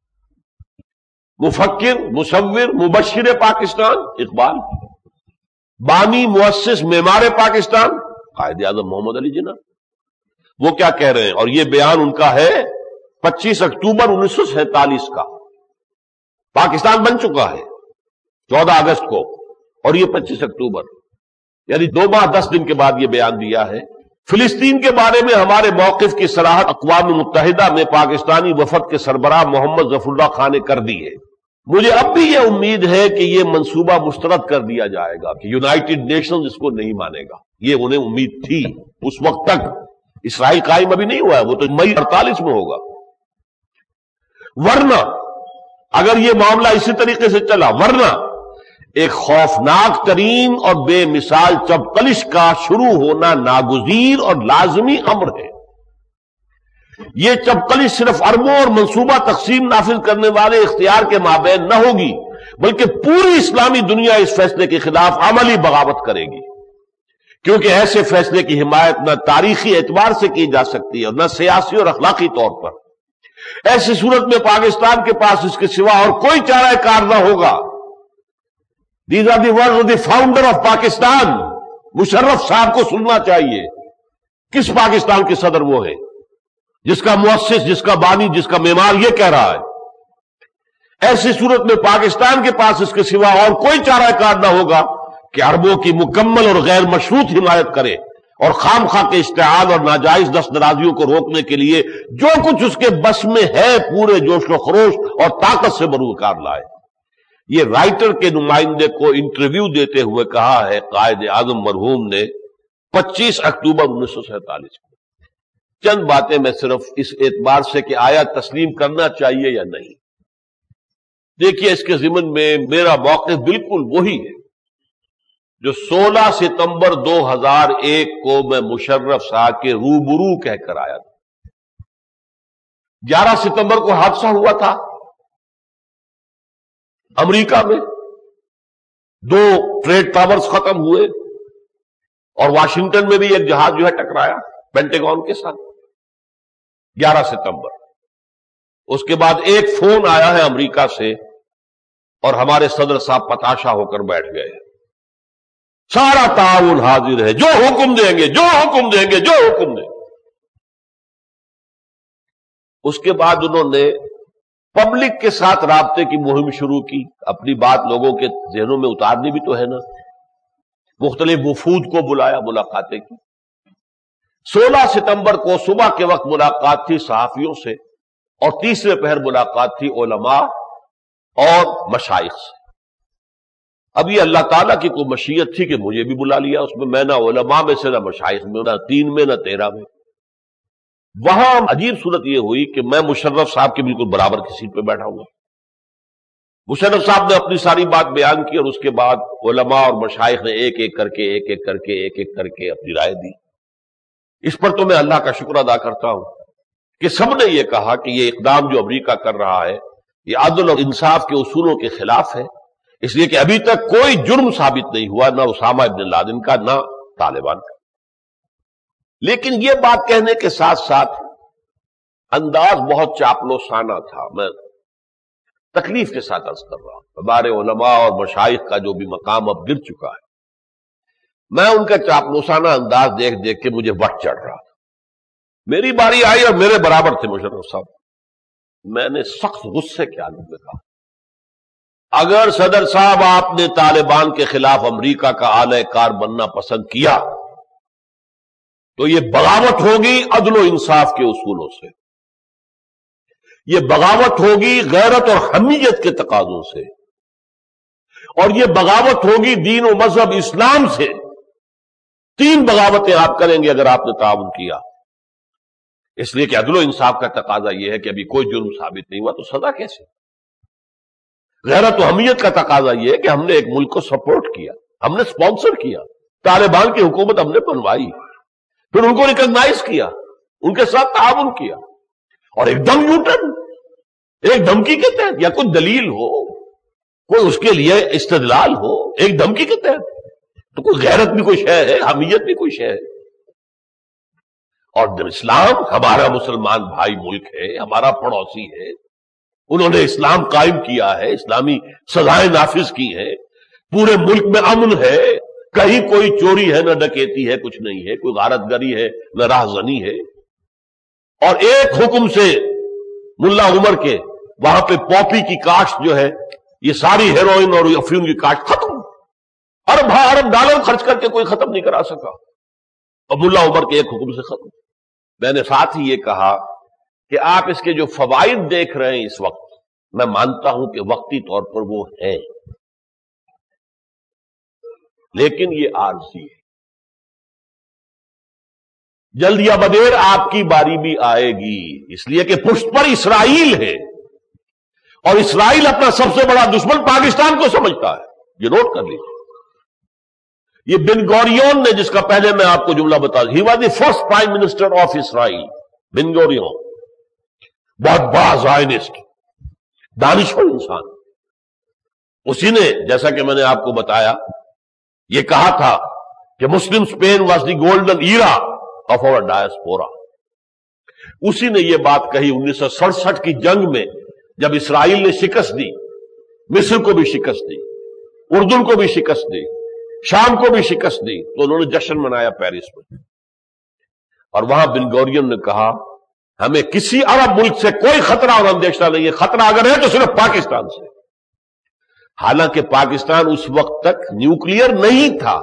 مفکر، مصور، مبشر پاکستان اقبال، بانی، مؤسس، معمار پاکستان قائد اعظم محمد علی جناح. وہ کیا کہہ رہے ہیں؟ اور یہ بیان ان کا ہے 25 اکتوبر 1947 کا. پاکستان بن چکا ہے 14 اگست کو، اور یہ 25 اکتوبر، یعنی 2 ماہ 10 دن کے بعد یہ بیان دیا ہے فلسطین کے بارے میں ہمارے موقف کی صراحت اقوام متحدہ میں پاکستانی وفد کے سربراہ محمد ظفر اللہ خان نے کر دی ہے۔ مجھے اب بھی یہ امید ہے کہ یہ منصوبہ مسترد کر دیا جائے گا کہ یونائٹڈ نیشنز اس کو نہیں مانے گا، یہ انہیں امید تھی اس وقت تک۔ اسرائیل قائم ابھی نہیں ہوا ہے، وہ تو مئی 48 میں ہوگا۔ ورنہ اگر یہ معاملہ اسی طریقے سے چلا، ورنہ ایک خوفناک ترین اور بے مثال چپقلش کا شروع ہونا ناگزیر اور لازمی امر ہے۔ یہ چپقلش صرف اربوں اور منصوبہ تقسیم نافذ کرنے والے اختیار کے مابین نہ ہوگی، بلکہ پوری اسلامی دنیا اس فیصلے کے خلاف عملی بغاوت کرے گی، کیونکہ ایسے فیصلے کی حمایت نہ تاریخی اعتبار سے کی جا سکتی ہے اور نہ سیاسی اور اخلاقی طور پر۔ ایسی صورت میں پاکستان کے پاس اس کے سوا اور کوئی چارہ کار نہ ہوگا۔ These are the words of the founder of Pakistan۔ Musharraf صاحب کو سننا چاہیے۔ کس پاکستان کے صدر وہ ہے جس کا مؤسس، جس کا بانی، جس کا معمار یہ کہہ رہا ہے۔ ایسی صورت میں پاکستان کے پاس اس کے سوا اور کوئی چارہ کار نہ ہوگا کہ عربوں کی مکمل اور غیر مشروط حمایت کرے اور خام خواہ کے اشتعال اور ناجائز دست درازیوں کو روکنے کے لیے جو کچھ اس کے بس میں ہے پورے جوش و خروش اور طاقت سے بروکار لائے۔ یہ رائٹر کے نمائندے کو انٹرویو دیتے ہوئے کہا ہے قائد اعظم مرحوم نے 25 اکتوبر 1947 کو۔ چند باتیں میں صرف اس اعتبار سے کہ آیا تسلیم کرنا چاہیے یا نہیں۔ دیکھیے اس کے ضمن میں میرا موقف بالکل وہی ہے جو 16 ستمبر 2001 کو میں مشرف صاحب کے روبرو کہہ کر آیا تھا۔ 11 ستمبر کو حادثہ ہوا تھا امریکہ میں، 2 ٹریڈ ٹاورز ختم ہوئے اور واشنگٹن میں بھی ایک جہاز جو ہے ٹکرایا پینٹاگون کے ساتھ 11 ستمبر۔ اس کے بعد ایک فون آیا ہے امریکہ سے اور ہمارے صدر صاحب پتاشا ہو کر بیٹھ گئے، سارا تعاون حاضر ہے، جو حکم دیں گے، جو حکم دیں گے، جو حکم دیں گے۔ اس کے بعد انہوں نے پبلک کے ساتھ رابطے کی مہم شروع کی، اپنی بات لوگوں کے ذہنوں میں اتارنی بھی تو ہے نا۔ مختلف وفود کو بلایا، ملاقاتیں کی۔ 16 ستمبر کو صبح کے وقت ملاقات تھی صحافیوں سے، اور تیسرے پہر ملاقات تھی علماء اور مشائخ سے۔ اب یہ اللہ تعالیٰ کی کوئی مشیت تھی کہ مجھے بھی بلا لیا، اس میں نہ علماء میں سے، نہ مشائخ میں، نہ 3 میں، نہ 13 میں۔ وہاں عجیب صورت یہ ہوئی کہ میں مشرف صاحب کے بالکل برابر کی سیٹ پہ بیٹھا ہوا۔ مشرف صاحب نے اپنی ساری بات بیان کی اور اس کے بعد علماء اور مشائخ نے ایک ایک کر کے اپنی رائے دی۔ اس پر تو میں اللہ کا شکر ادا کرتا ہوں کہ سب نے یہ کہا کہ یہ اقدام جو امریکہ کر رہا ہے یہ عدل اور انصاف کے اصولوں کے خلاف ہے، اس لیے کہ ابھی تک کوئی جرم ثابت نہیں ہوا، نہ اسامہ ابن لادن کا، نہ طالبان کا۔ لیکن یہ بات کہنے کے ساتھ ساتھ انداز بہت چاپلوسانہ تھا۔ میں تکلیف کے ساتھ عرض کر رہا ہوں، ہمارے علماء اور مشائخ کا جو بھی مقام اب گر چکا ہے، میں ان کا چاپلوسانہ انداز دیکھ دیکھ کے مجھے وٹ چڑھ رہا تھا۔ میری باری آئی اور میرے برابر تھے مشرف صاحب، میں نے سخت غصے کے عالم میں کہا اگر صدر صاحب آپ نے طالبان کے خلاف امریکہ کا اعلی کار بننا پسند کیا تو یہ بغاوت ہوگی عدل و انصاف کے اصولوں سے، یہ بغاوت ہوگی غیرت اور حمیت کے تقاضوں سے، اور یہ بغاوت ہوگی دین و مذہب اسلام سے۔ 3 بغاوتیں آپ کریں گے اگر آپ نے تعاون کیا، اس لیے کہ عدل و انصاف کا تقاضا یہ ہے کہ ابھی کوئی جرم ثابت نہیں ہوا تو سزا کیسے؟ غیرت و حمیت کا تقاضا یہ ہے کہ ہم نے ایک ملک کو سپورٹ کیا، ہم نے سپانسر کیا، طالبان کی حکومت ہم نے بنوائی، پھر ان کو ریکگنائز کیا، ان کے ساتھ تعاون کیا، اور ایک دم یوٹرن، ایک دھمکی کے تحت، یا کوئی دلیل ہو، کوئی اس کے لیے استدلال ہو، ایک دھمکی کے تحت تو کوئی غیرت بھی کوئی شے ہے، حمیت بھی کوئی شے ہے۔ اور اسلام ہمارا مسلمان بھائی ملک ہے، ہمارا پڑوسی ہے، انہوں نے اسلام قائم کیا ہے، اسلامی سزائیں نافذ کی ہیں، پورے ملک میں امن ہے، کہیں کوئی چوری ہے نہ ڈکیتی ہے، کچھ نہیں ہے، کوئی غارت گری ہے نہ راہزنی ہے۔ اور ایک حکم سے ملا عمر کے وہاں پہ پاپی کی کاشت جو ہے، یہ ساری ہیروئن اور افیون کی کاشت ختم، ارب ڈالر خرچ کر کے کوئی ختم نہیں کرا سکا۔ اور ملا عمر کے ایک حکم سے ختم۔ میں نے ساتھ ہی یہ کہا کہ آپ اس کے جو فوائد دیکھ رہے ہیں اس وقت، میں مانتا ہوں کہ وقتی طور پر وہ ہیں، لیکن یہ عارضی ہے۔ جلد یا بدیر آپ کی باری بھی آئے گی، اس لیے کہ پشت پر اسرائیل ہے، اور اسرائیل اپنا سب سے بڑا دشمن پاکستان کو سمجھتا ہے، یہ نوٹ کر لیجیے۔ یہ بن گوریون نے، جس کا پہلے میں آپ کو جملہ بتا دوں، he was the first prime minister of Israel, Ben Gurion, بہت بڑا زائنسٹ، دانشور انسان، اسی نے، جیسا کہ میں نے آپ کو بتایا، یہ کہا تھا کہ Muslim Spain was the golden era of our diaspora. اسی نے یہ بات کہی 1967 کی جنگ میں، جب اسرائیل نے شکست دی، مصر کو بھی شکست دی، اردن کو بھی شکست دی، شام کو بھی شکست دی، تو انہوں نے جشن منایا پیرس میں، اور وہاں بن گوریون نے کہا ہمیں کسی عرب ملک سے کوئی خطرہ اور اندیشہ نہیں ہے، خطرہ اگر ہے تو صرف پاکستان سے۔ حالانکہ پاکستان اس وقت تک نیوکلیئر نہیں تھا،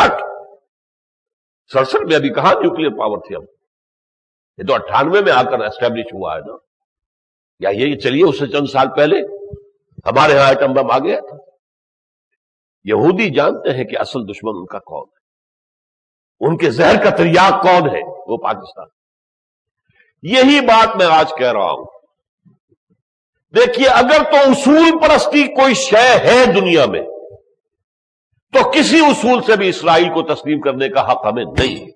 67 میں ابھی کہاں نیوکلیئر پاور تھی، اب یہ تو 98 میں آ کر اسٹیبلش ہوا ہے نا، یا یہ چلیے اس سے چند سال پہلے ہمارے ہاں ایٹم بم آ گیا تھا۔ یہودی جانتے ہیں کہ اصل دشمن ان کا کون ہے، ان کے زہر کا تریاق کون ہے، وہ پاکستان۔ یہی بات میں آج کہہ رہا ہوں۔ دیکھیے، اگر تو اصول پرستی کوئی شے ہے دنیا میں، تو کسی اصول سے بھی اسرائیل کو تسلیم کرنے کا حق ہمیں نہیں ہے۔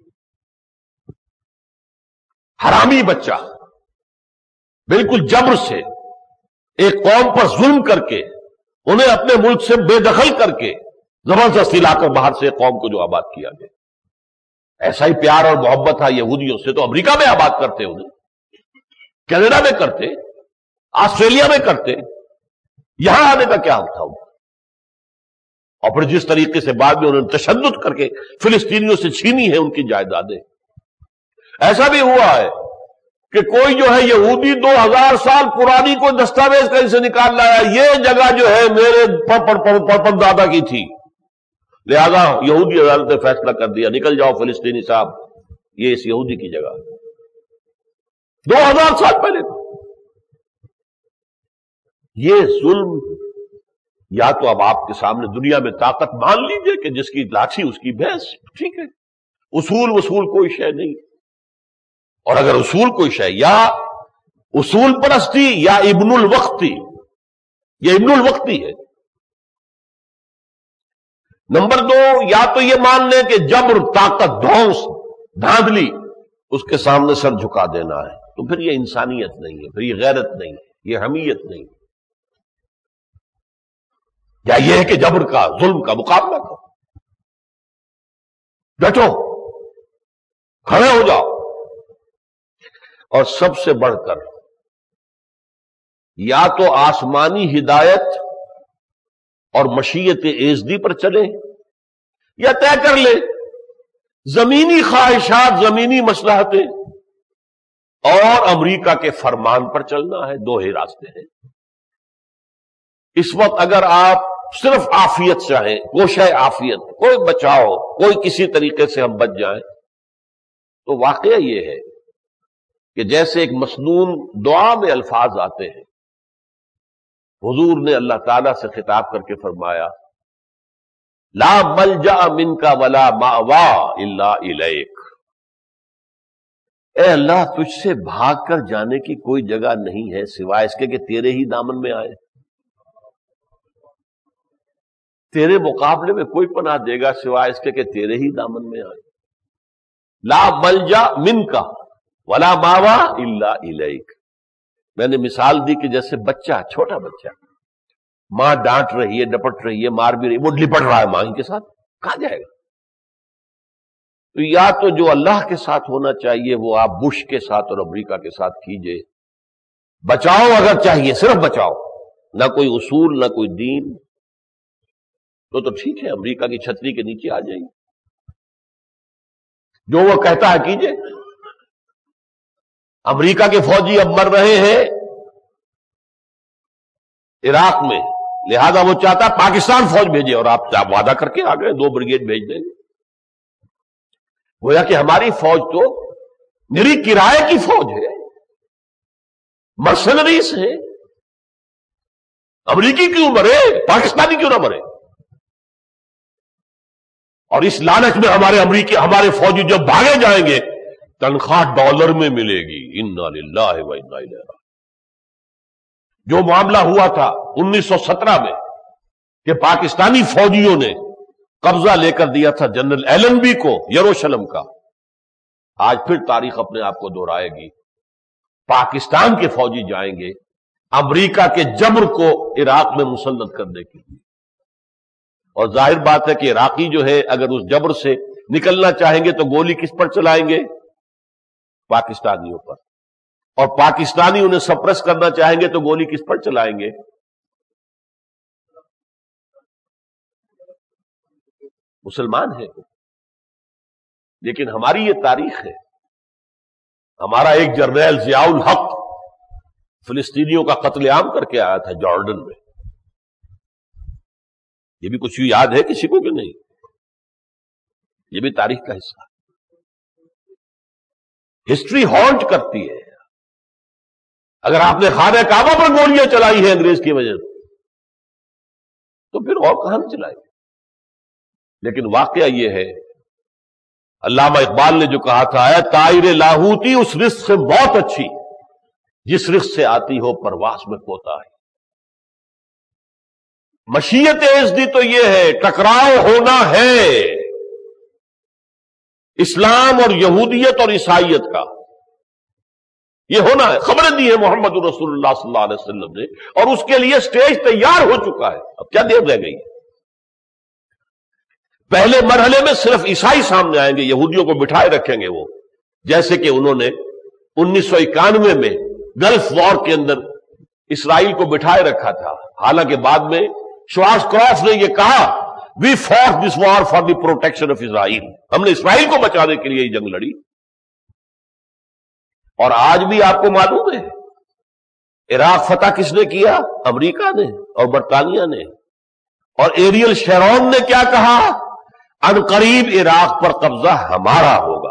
حرامی بچہ بالکل جبر سے ایک قوم پر ظلم کر کے، انہیں اپنے ملک سے بے دخل کر کے زبردستی لا کر باہر سے قوم کو جو آباد کیا گیا، ایسا ہی پیار اور محبت تھا یہودیوں سے تو امریکہ میں آباد کرتے، انہیں کینیڈا میں کرتے، آسٹریلیا میں کرتے، یہاں آنے کا کیا حق تھا ان کا؟ اور پھر جس طریقے سے بعد میں انہوں نے تشدد کر کے فلسطینیوں سے چھینی ہے ان کی جائیدادیں۔ ایسا بھی ہوا ہے کہ کوئی جو ہے یہودی 2000 سال پرانی کوئی دستاویز کہیں سے نکال لایا، یہ جگہ جو ہے میرے پردادا کی تھی، لہذا یہودی عدالت نے فیصلہ کر دیا نکل جاؤ فلسطینی صاحب، یہ اس یہودی کی جگہ، 2000 سال پہلے۔ یہ ظلم، یا تو اب آپ کے سامنے دنیا میں طاقت مان لیجئے کہ جس کی لاٹھی اس کی بھینس، ٹھیک ہے، اصول کوئی شے نہیں، اور اگر اصول کوئی شے، یا اصول پرستی یا ابن الوقتی، یہ ابن الوقتی ہے۔ نمبر 2، یا تو یہ مان لیں کہ جبر، طاقت، دھونس، دھاندلی، اس کے سامنے سر جھکا دینا ہے، تو پھر یہ انسانیت نہیں ہے، پھر یہ غیرت نہیں ہے، یہ حمیت نہیں ہے۔ یا یہ ہے کہ جبر کا، ظلم کا مقابلہ کرو، ڈٹو، کھڑے ہو جاؤ، اور سب سے بڑھ کر یا تو آسمانی ہدایت اور مشیت ایزدی پر چلے، یا طے کر لے زمینی خواہشات، زمینی مصلحتیں اور امریکہ کے فرمان پر چلنا ہے۔ دو ہی راستے ہیں اس وقت۔ اگر آپ صرف عافیت چاہیں، کوشش عافیت، کوئی بچاؤ، کوئی کسی طریقے سے ہم بچ جائیں، تو واقعہ یہ ہے کہ جیسے ایک مسنون دعا میں الفاظ آتے ہیں، حضور نے اللہ تعالی سے خطاب کر کے فرمایا لا ملجا منک ولا مأوا الا الیک، اے اللہ تجھ سے بھاگ کر جانے کی کوئی جگہ نہیں ہے سوائے اس کے کہ تیرے ہی دامن میں آئے، تیرے مقابلے میں کوئی پناہ دے گا سوائے اس کے کہ تیرے ہی دامن میں آئے۔ لا ملجا منک ولا مأوا الا الیک۔ میں نے مثال دی کہ جیسے بچہ، چھوٹا بچہ، ماں ڈانٹ رہی ہے، ڈپٹ رہی ہے، مار بھی رہی ہے، وہ لپٹ رہا ہے ماں کے ساتھ، کہاں جائے گا؟ تو یا تو جو اللہ کے ساتھ ہونا چاہیے وہ آپ بش کے ساتھ اور امریکہ کے ساتھ کیجئے، بچاؤ اگر چاہیے، صرف بچاؤ، نہ کوئی اصول نہ کوئی دین، تو ٹھیک ہے، امریکہ کی چھتری کے نیچے آ جائیے، جو وہ کہتا ہے کیجئے۔ امریکہ کے فوجی اب مر رہے ہیں عراق میں، لہذا وہ چاہتا ہے پاکستان فوج بھیجے، اور آپ وعدہ کر کے آ گئے 2 بریگیڈ بھیج دیں گے۔ گویا کہ ہماری فوج تو میری کرائے کی فوج ہے، مرسنریز ہے. امریکی کیوں مرے؟ پاکستانی کیوں نہ مرے؟ اور اس لالچ میں ہمارے فوجی جب بھاگے جائیں گے تنخواہ ڈالر میں ملے گی. انا للہ و انا الیہ راجعون. جو معاملہ ہوا تھا 1917 میں کہ پاکستانی فوجیوں نے قبضہ لے کر دیا تھا جنرل ایلنبی کو یروشلم کا، آج پھر تاریخ اپنے آپ کو دہرائے گی. پاکستان کے فوجی جائیں گے امریکہ کے جبر کو عراق میں مسلط کرنے کے لیے. اور ظاہر بات ہے کہ عراقی جو ہے اگر اس جبر سے نکلنا چاہیں گے تو گولی کس پر چلائیں گے؟ پاکستانیوں پر. اور پاکستانی انہیں سپریس کرنا چاہیں گے تو گولی کس پر چلائیں گے؟ مسلمان ہیں. لیکن ہماری یہ تاریخ ہے. ہمارا ایک جرنیل ضیاء الحق فلسطینیوں کا قتل عام کر کے آیا تھا جارڈن میں. یہ بھی کچھ یاد ہے کسی کو کہ نہیں؟ یہ بھی تاریخ کا حصہ ہے. ہسٹری ہانٹ کرتی ہے. اگر آپ نے خانہ کعبہ پر گولیاں چلائی ہیں انگریز کی وجہ سے تو پھر اور کہاں نہیں چلائی. لیکن واقعہ یہ ہے، علامہ اقبال نے جو کہا تھا، اے طائر لاہوتی اس رزق سے بہت اچھی جس رزق سے آتی ہو پرواز میں کوتا ہے. مشیت عزدی تو یہ ہے ٹکراؤ ہونا ہے اسلام اور یہودیت اور عیسائیت کا، یہ ہونا ہے. خبریں دی ہے محمد رسول اللہ صلی اللہ علیہ وسلم نے، اور اس کے لیے سٹیج تیار ہو چکا ہے. اب کیا دیر رہ گئی؟ پہلے مرحلے میں صرف عیسائی سامنے آئیں گے، یہودیوں کو بٹھائے رکھیں گے وہ، جیسے کہ انہوں نے 1991 میں گلف وار کے اندر اسرائیل کو بٹھائے رکھا تھا. حالانکہ بعد میں شوارز کراف نے یہ کہا، we fought this war for the protection of Israel, ہم نے اسرائیل کو بچانے کے لیے یہ جنگ لڑی. اور آج بھی آپ کو معلوم ہے عراق فتح کس نے کیا؟ امریکہ نے اور برطانیہ نے. اور ایریل شیرون نے کیا کہا؟ ان قریب عراق پر قبضہ ہمارا ہوگا.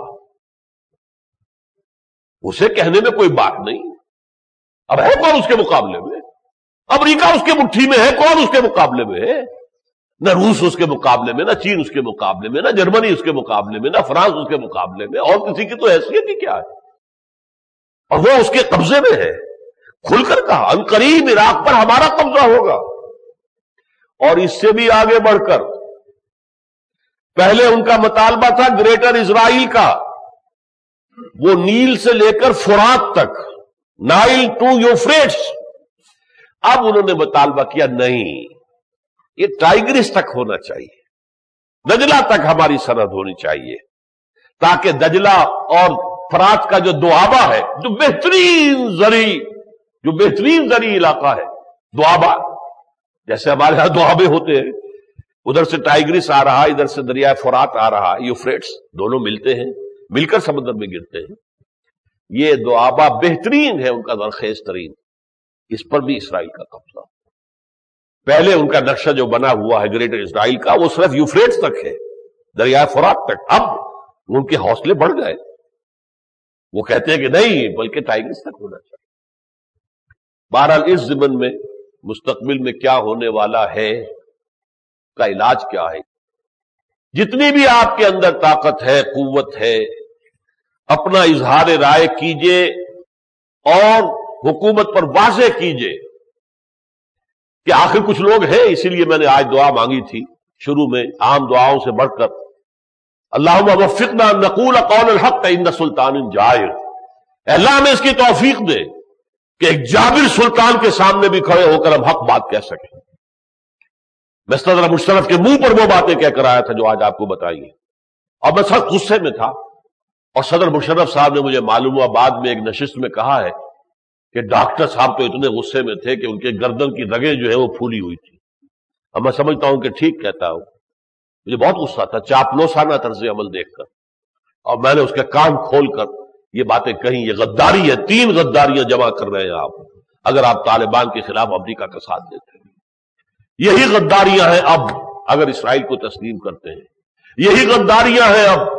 اسے کہنے میں کوئی بات نہیں. اب ہے کون اس کے مقابلے میں؟ امریکہ اس کے مٹھی میں ہے، کون اس کے مقابلے میں ہے؟ نہ روس اس کے مقابلے میں، نہ چین اس کے مقابلے میں، نہ جرمنی اس کے مقابلے میں، نہ فرانس اس کے مقابلے میں. اور کسی کی تو حیثیت ہی کیا ہے؟ اور وہ اس کے قبضے میں ہے. کھل کر کہا ان قریب عراق پر ہمارا قبضہ ہوگا. اور اس سے بھی آگے بڑھ کر پہلے ان کا مطالبہ تھا گریٹر اسرائیل کا، وہ نیل سے لے کر فرات تک، نائل ٹو یوفریٹس. اب انہوں نے مطالبہ کیا نہیں، یہ ٹائگرس تک ہونا چاہیے، دجلہ تک ہماری سرحد ہونی چاہیے، تاکہ دجلہ اور فرات کا جو دوآبہ ہے، جو بہترین زرعی علاقہ ہے، دوآبہ جیسے ہمارے ہاں دوآبے ہوتے ہیں، ادھر سے ٹائگرس آ رہا، ادھر سے دریائے فرات آ رہا، یوفریٹس دونوں ملتے ہیں، مل کر سمندر میں گرتے ہیں. یہ دوآبہ بہترین ہے، ان کا زرخیز ترین. اس پر بھی اسرائیل کا قبضہ. پہلے ان کا نقشہ جو بنا ہوا ہے گریٹر اسرائیل کا، وہ صرف یوفریٹس تک ہے، دریائے فرات تک. اب ان کے حوصلے بڑھ گئے، وہ کہتے ہیں کہ نہیں، بلکہ ٹائگرس تک ہونا چاہیے. بہرحال اس ضمن میں مستقبل میں کیا ہونے والا ہے کا علاج کیا ہے؟ جتنی بھی آپ کے اندر طاقت ہے، قوت ہے، اپنا اظہار رائے کیجئے اور حکومت پر واضح کیجئے کہ آخر کچھ لوگ ہیں. اسی لیے میں نے آج دعا مانگی تھی شروع میں، عام دعاؤں سے بڑھ کر، اللہم وفقنا نقول قول الحق ان سلطان جائر. اللہ ہمیں اس کی توفیق دے کہ ایک جابر سلطان کے سامنے بھی کھڑے ہو کر ہم حق بات کہہ سکیں. میں صدر مشرف کے منہ پر وہ باتیں کہہ کر آیا تھا جو آج آپ کو بتائی ہیں، اور میں سخت غصے میں تھا. اور صدر مشرف صاحب نے مجھے معلوم ہوا بعد میں ایک نشست میں کہا ہے کہ ڈاکٹر صاحب تو اتنے غصے میں تھے کہ ان کے گردن کی رگیں جو ہے وہ پھولی ہوئی تھی. اب میں سمجھتا ہوں کہ ٹھیک کہتا ہوں، مجھے بہت غصہ تھا چاپلوسانہ طرز عمل دیکھ کر، اور میں نے اس کے کان کھول کر یہ باتیں کہیں. یہ غداری ہے، 3 غداریاں جمع کر رہے ہیں آپ اگر آپ طالبان کے خلاف امریکہ کا ساتھ دیتے ہیں. یہی غداریاں ہیں اب اگر اسرائیل کو تسلیم کرتے ہیں. یہی غداریاں ہیں اب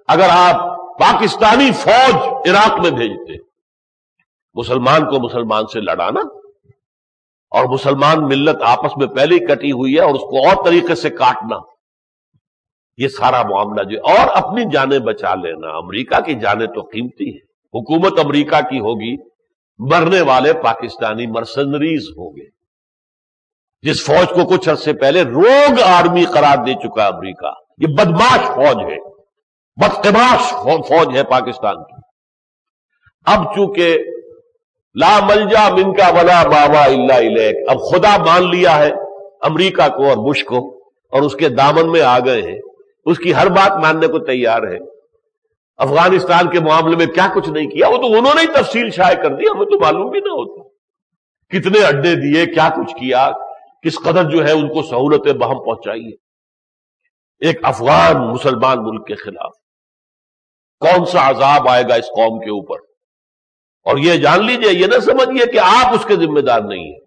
اگر آپ پاکستانی فوج عراق میں بھیجتے، مسلمان کو مسلمان سے لڑانا، اور مسلمان ملت آپس میں پہلے ہی کٹی ہوئی ہے اور اس کو اور طریقے سے کاٹنا، یہ سارا معاملہ جو، اور اپنی جانیں بچا لینا۔ امریکہ کی جانیں تو قیمتی ہے، حکومت امریکہ کی ہوگی، مرنے والے پاکستانی مرسنریز ہوں گے۔ جس فوج کو کچھ عرصے پہلے روگ آرمی قرار دے چکا امریکہ، یہ بدماش فوج ہے، بدقماش فوج ہے پاکستان کی۔ اب چونکہ لا ملجا منکا ولا ماوا الا الیک، اب خدا مان لیا ہے امریکہ کو اور بش کو، اور اس کے دامن میں آ گئے ہیں، اس کی ہر بات ماننے کو تیار ہے۔ افغانستان کے معاملے میں کیا کچھ نہیں کیا، وہ تو انہوں نے ہی تفصیل شائع کر دی، ہمیں تو معلوم بھی نہ ہوتا کتنے اڈے دیے، کیا کچھ کیا، کس قدر جو ہے ان کو سہولتیں بہم پہنچائی ہے۔ ایک افغان مسلمان ملک کے خلاف کون سا عذاب آئے گا اس قوم کے اوپر، اور یہ جان لیجئے، یہ نہ سمجھیے کہ آپ اس کے ذمہ دار نہیں ہیں۔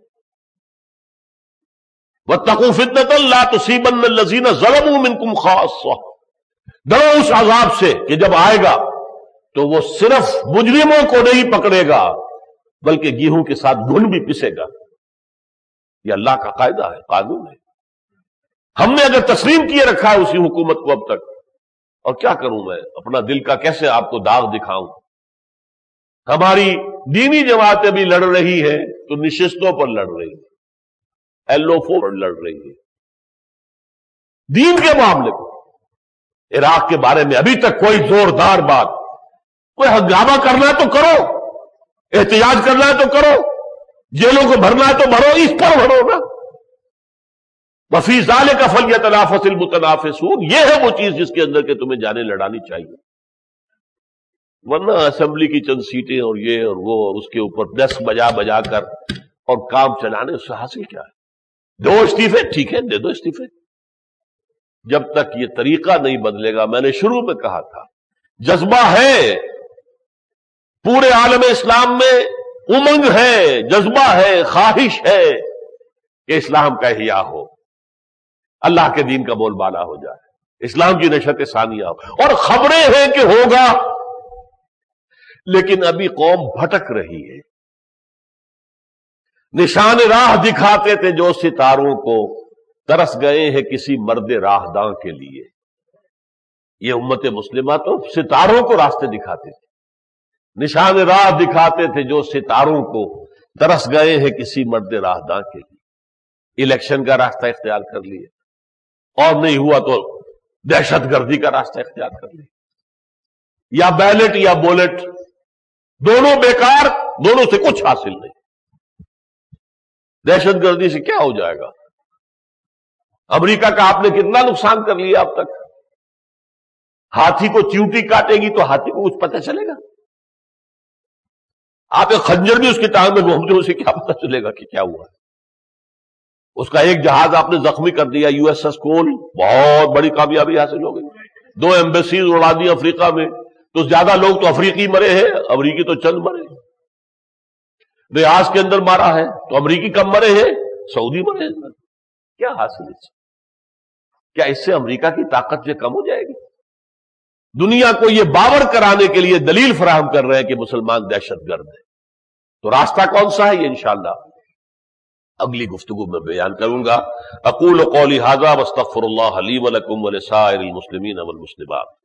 وَاتَّقُوا فِتْنَةً لَا تُصِيبَنَّ الَّذِينَ ظَلَمُوا مِنكُمْ خَاصَّةً، ڈرو اس عذاب سے کہ جب آئے گا تو وہ صرف مجرموں کو نہیں پکڑے گا بلکہ گیہوں کے ساتھ گھن بھی پسے گا۔ یہ اللہ کا قاعدہ ہے، قانون ہے۔ ہم نے اگر تسلیم کیے رکھا ہے اسی حکومت کو اب تک، اور کیا کروں میں، اپنا دل کا کیسے آپ کو داغ دکھاؤں۔ ہماری دینی جماعتیں بھی لڑ رہی ہیں تو نشستوں پر لڑ رہی ہیں، LO4 پر لڑ رہی ہیں دین کے معاملے کو۔ عراق کے بارے میں ابھی تک کوئی زوردار بات، کوئی ہنگامہ کرنا ہے تو کرو، احتجاج کرنا ہے تو کرو، جیلوں کو بھرنا ہے تو بھرو، اس پر بھرو نا۔ وفی ذالک فلیتنافس المتنافسون، یہ ہے وہ چیز جس کے اندر کہ تمہیں جانیں لڑانی چاہیے، ورنہ اسمبلی کی چند سیٹیں اور یہ اور وہ، اور اس کے اوپر ڈیسک بجا بجا کر اور کام چلانے، اس سے حاصل کیا ہے؟ دو استعفے، ٹھیک ہے دے دو استعفے، جب تک یہ طریقہ نہیں بدلے گا۔ میں نے شروع میں کہا تھا، جذبہ ہے پورے عالم اسلام میں، امنگ ہے، جذبہ ہے، خواہش ہے کہ اسلام کا احیاء ہو، اللہ کے دین کا بول بالا ہو جائے، اسلام کی نشت ثانیہ ہو، اور خبریں ہیں کہ ہوگا، لیکن ابھی قوم بھٹک رہی ہے۔ نشان راہ دکھاتے تھے جو ستاروں کو، ترس گئے ہیں کسی مرد راہ داں کے لیے۔ یہ امت مسلمہ تو ستاروں کو راستے دکھاتے تھے، نشان راہ دکھاتے تھے جو ستاروں کو، ترس گئے ہیں کسی مرد راہ داں کے لیے۔ الیکشن کا راستہ اختیار کر لیے، اور نہیں ہوا تو دہشت گردی کا راستہ اختیار کر لیا، یا بیلٹ یا بولٹ، دونوں بیکار، دونوں سے کچھ حاصل نہیں۔ دہشت گردی سے کیا ہو جائے گا؟ امریکہ کا آپ نے کتنا نقصان کر لیا اب تک؟ ہاتھی کو چیوٹی کاٹے گی تو ہاتھی کو کچھ پتہ چلے گا؟ آپ ایک خنجر بھی اس کی ٹانگ میں گھومتے ہو، اسے کیا پتہ چلے گا کہ کیا ہوا ہے؟ اس کا ایک جہاز آپ نے زخمی کر دیا، USS کول، بہت بڑی کامیابی حاصل ہو گئی، 2 ایمبیسیز اڑا دی افریقہ میں، تو زیادہ لوگ تو افریقی مرے ہیں، امریکی تو چند مرے ہیں۔ ریاض کے اندر مارا ہے تو امریکی کم مرے ہیں، سعودی مرے ہیں۔ کیا حاصل ہے؟ کیا اس سے امریکہ کی طاقت جو کم ہو جائے گی؟ دنیا کو یہ باور کرانے کے لیے دلیل فراہم کر رہے ہیں کہ مسلمان دہشت گرد ہے، تو راستہ کون سا ہے؟ یہ انشاءاللہ اگلی گفتگو میں بیان کروں گا۔ اقول قولی ھذا واستغفر اللہ لی ولکم ولسائر المسلمین والمسلمات۔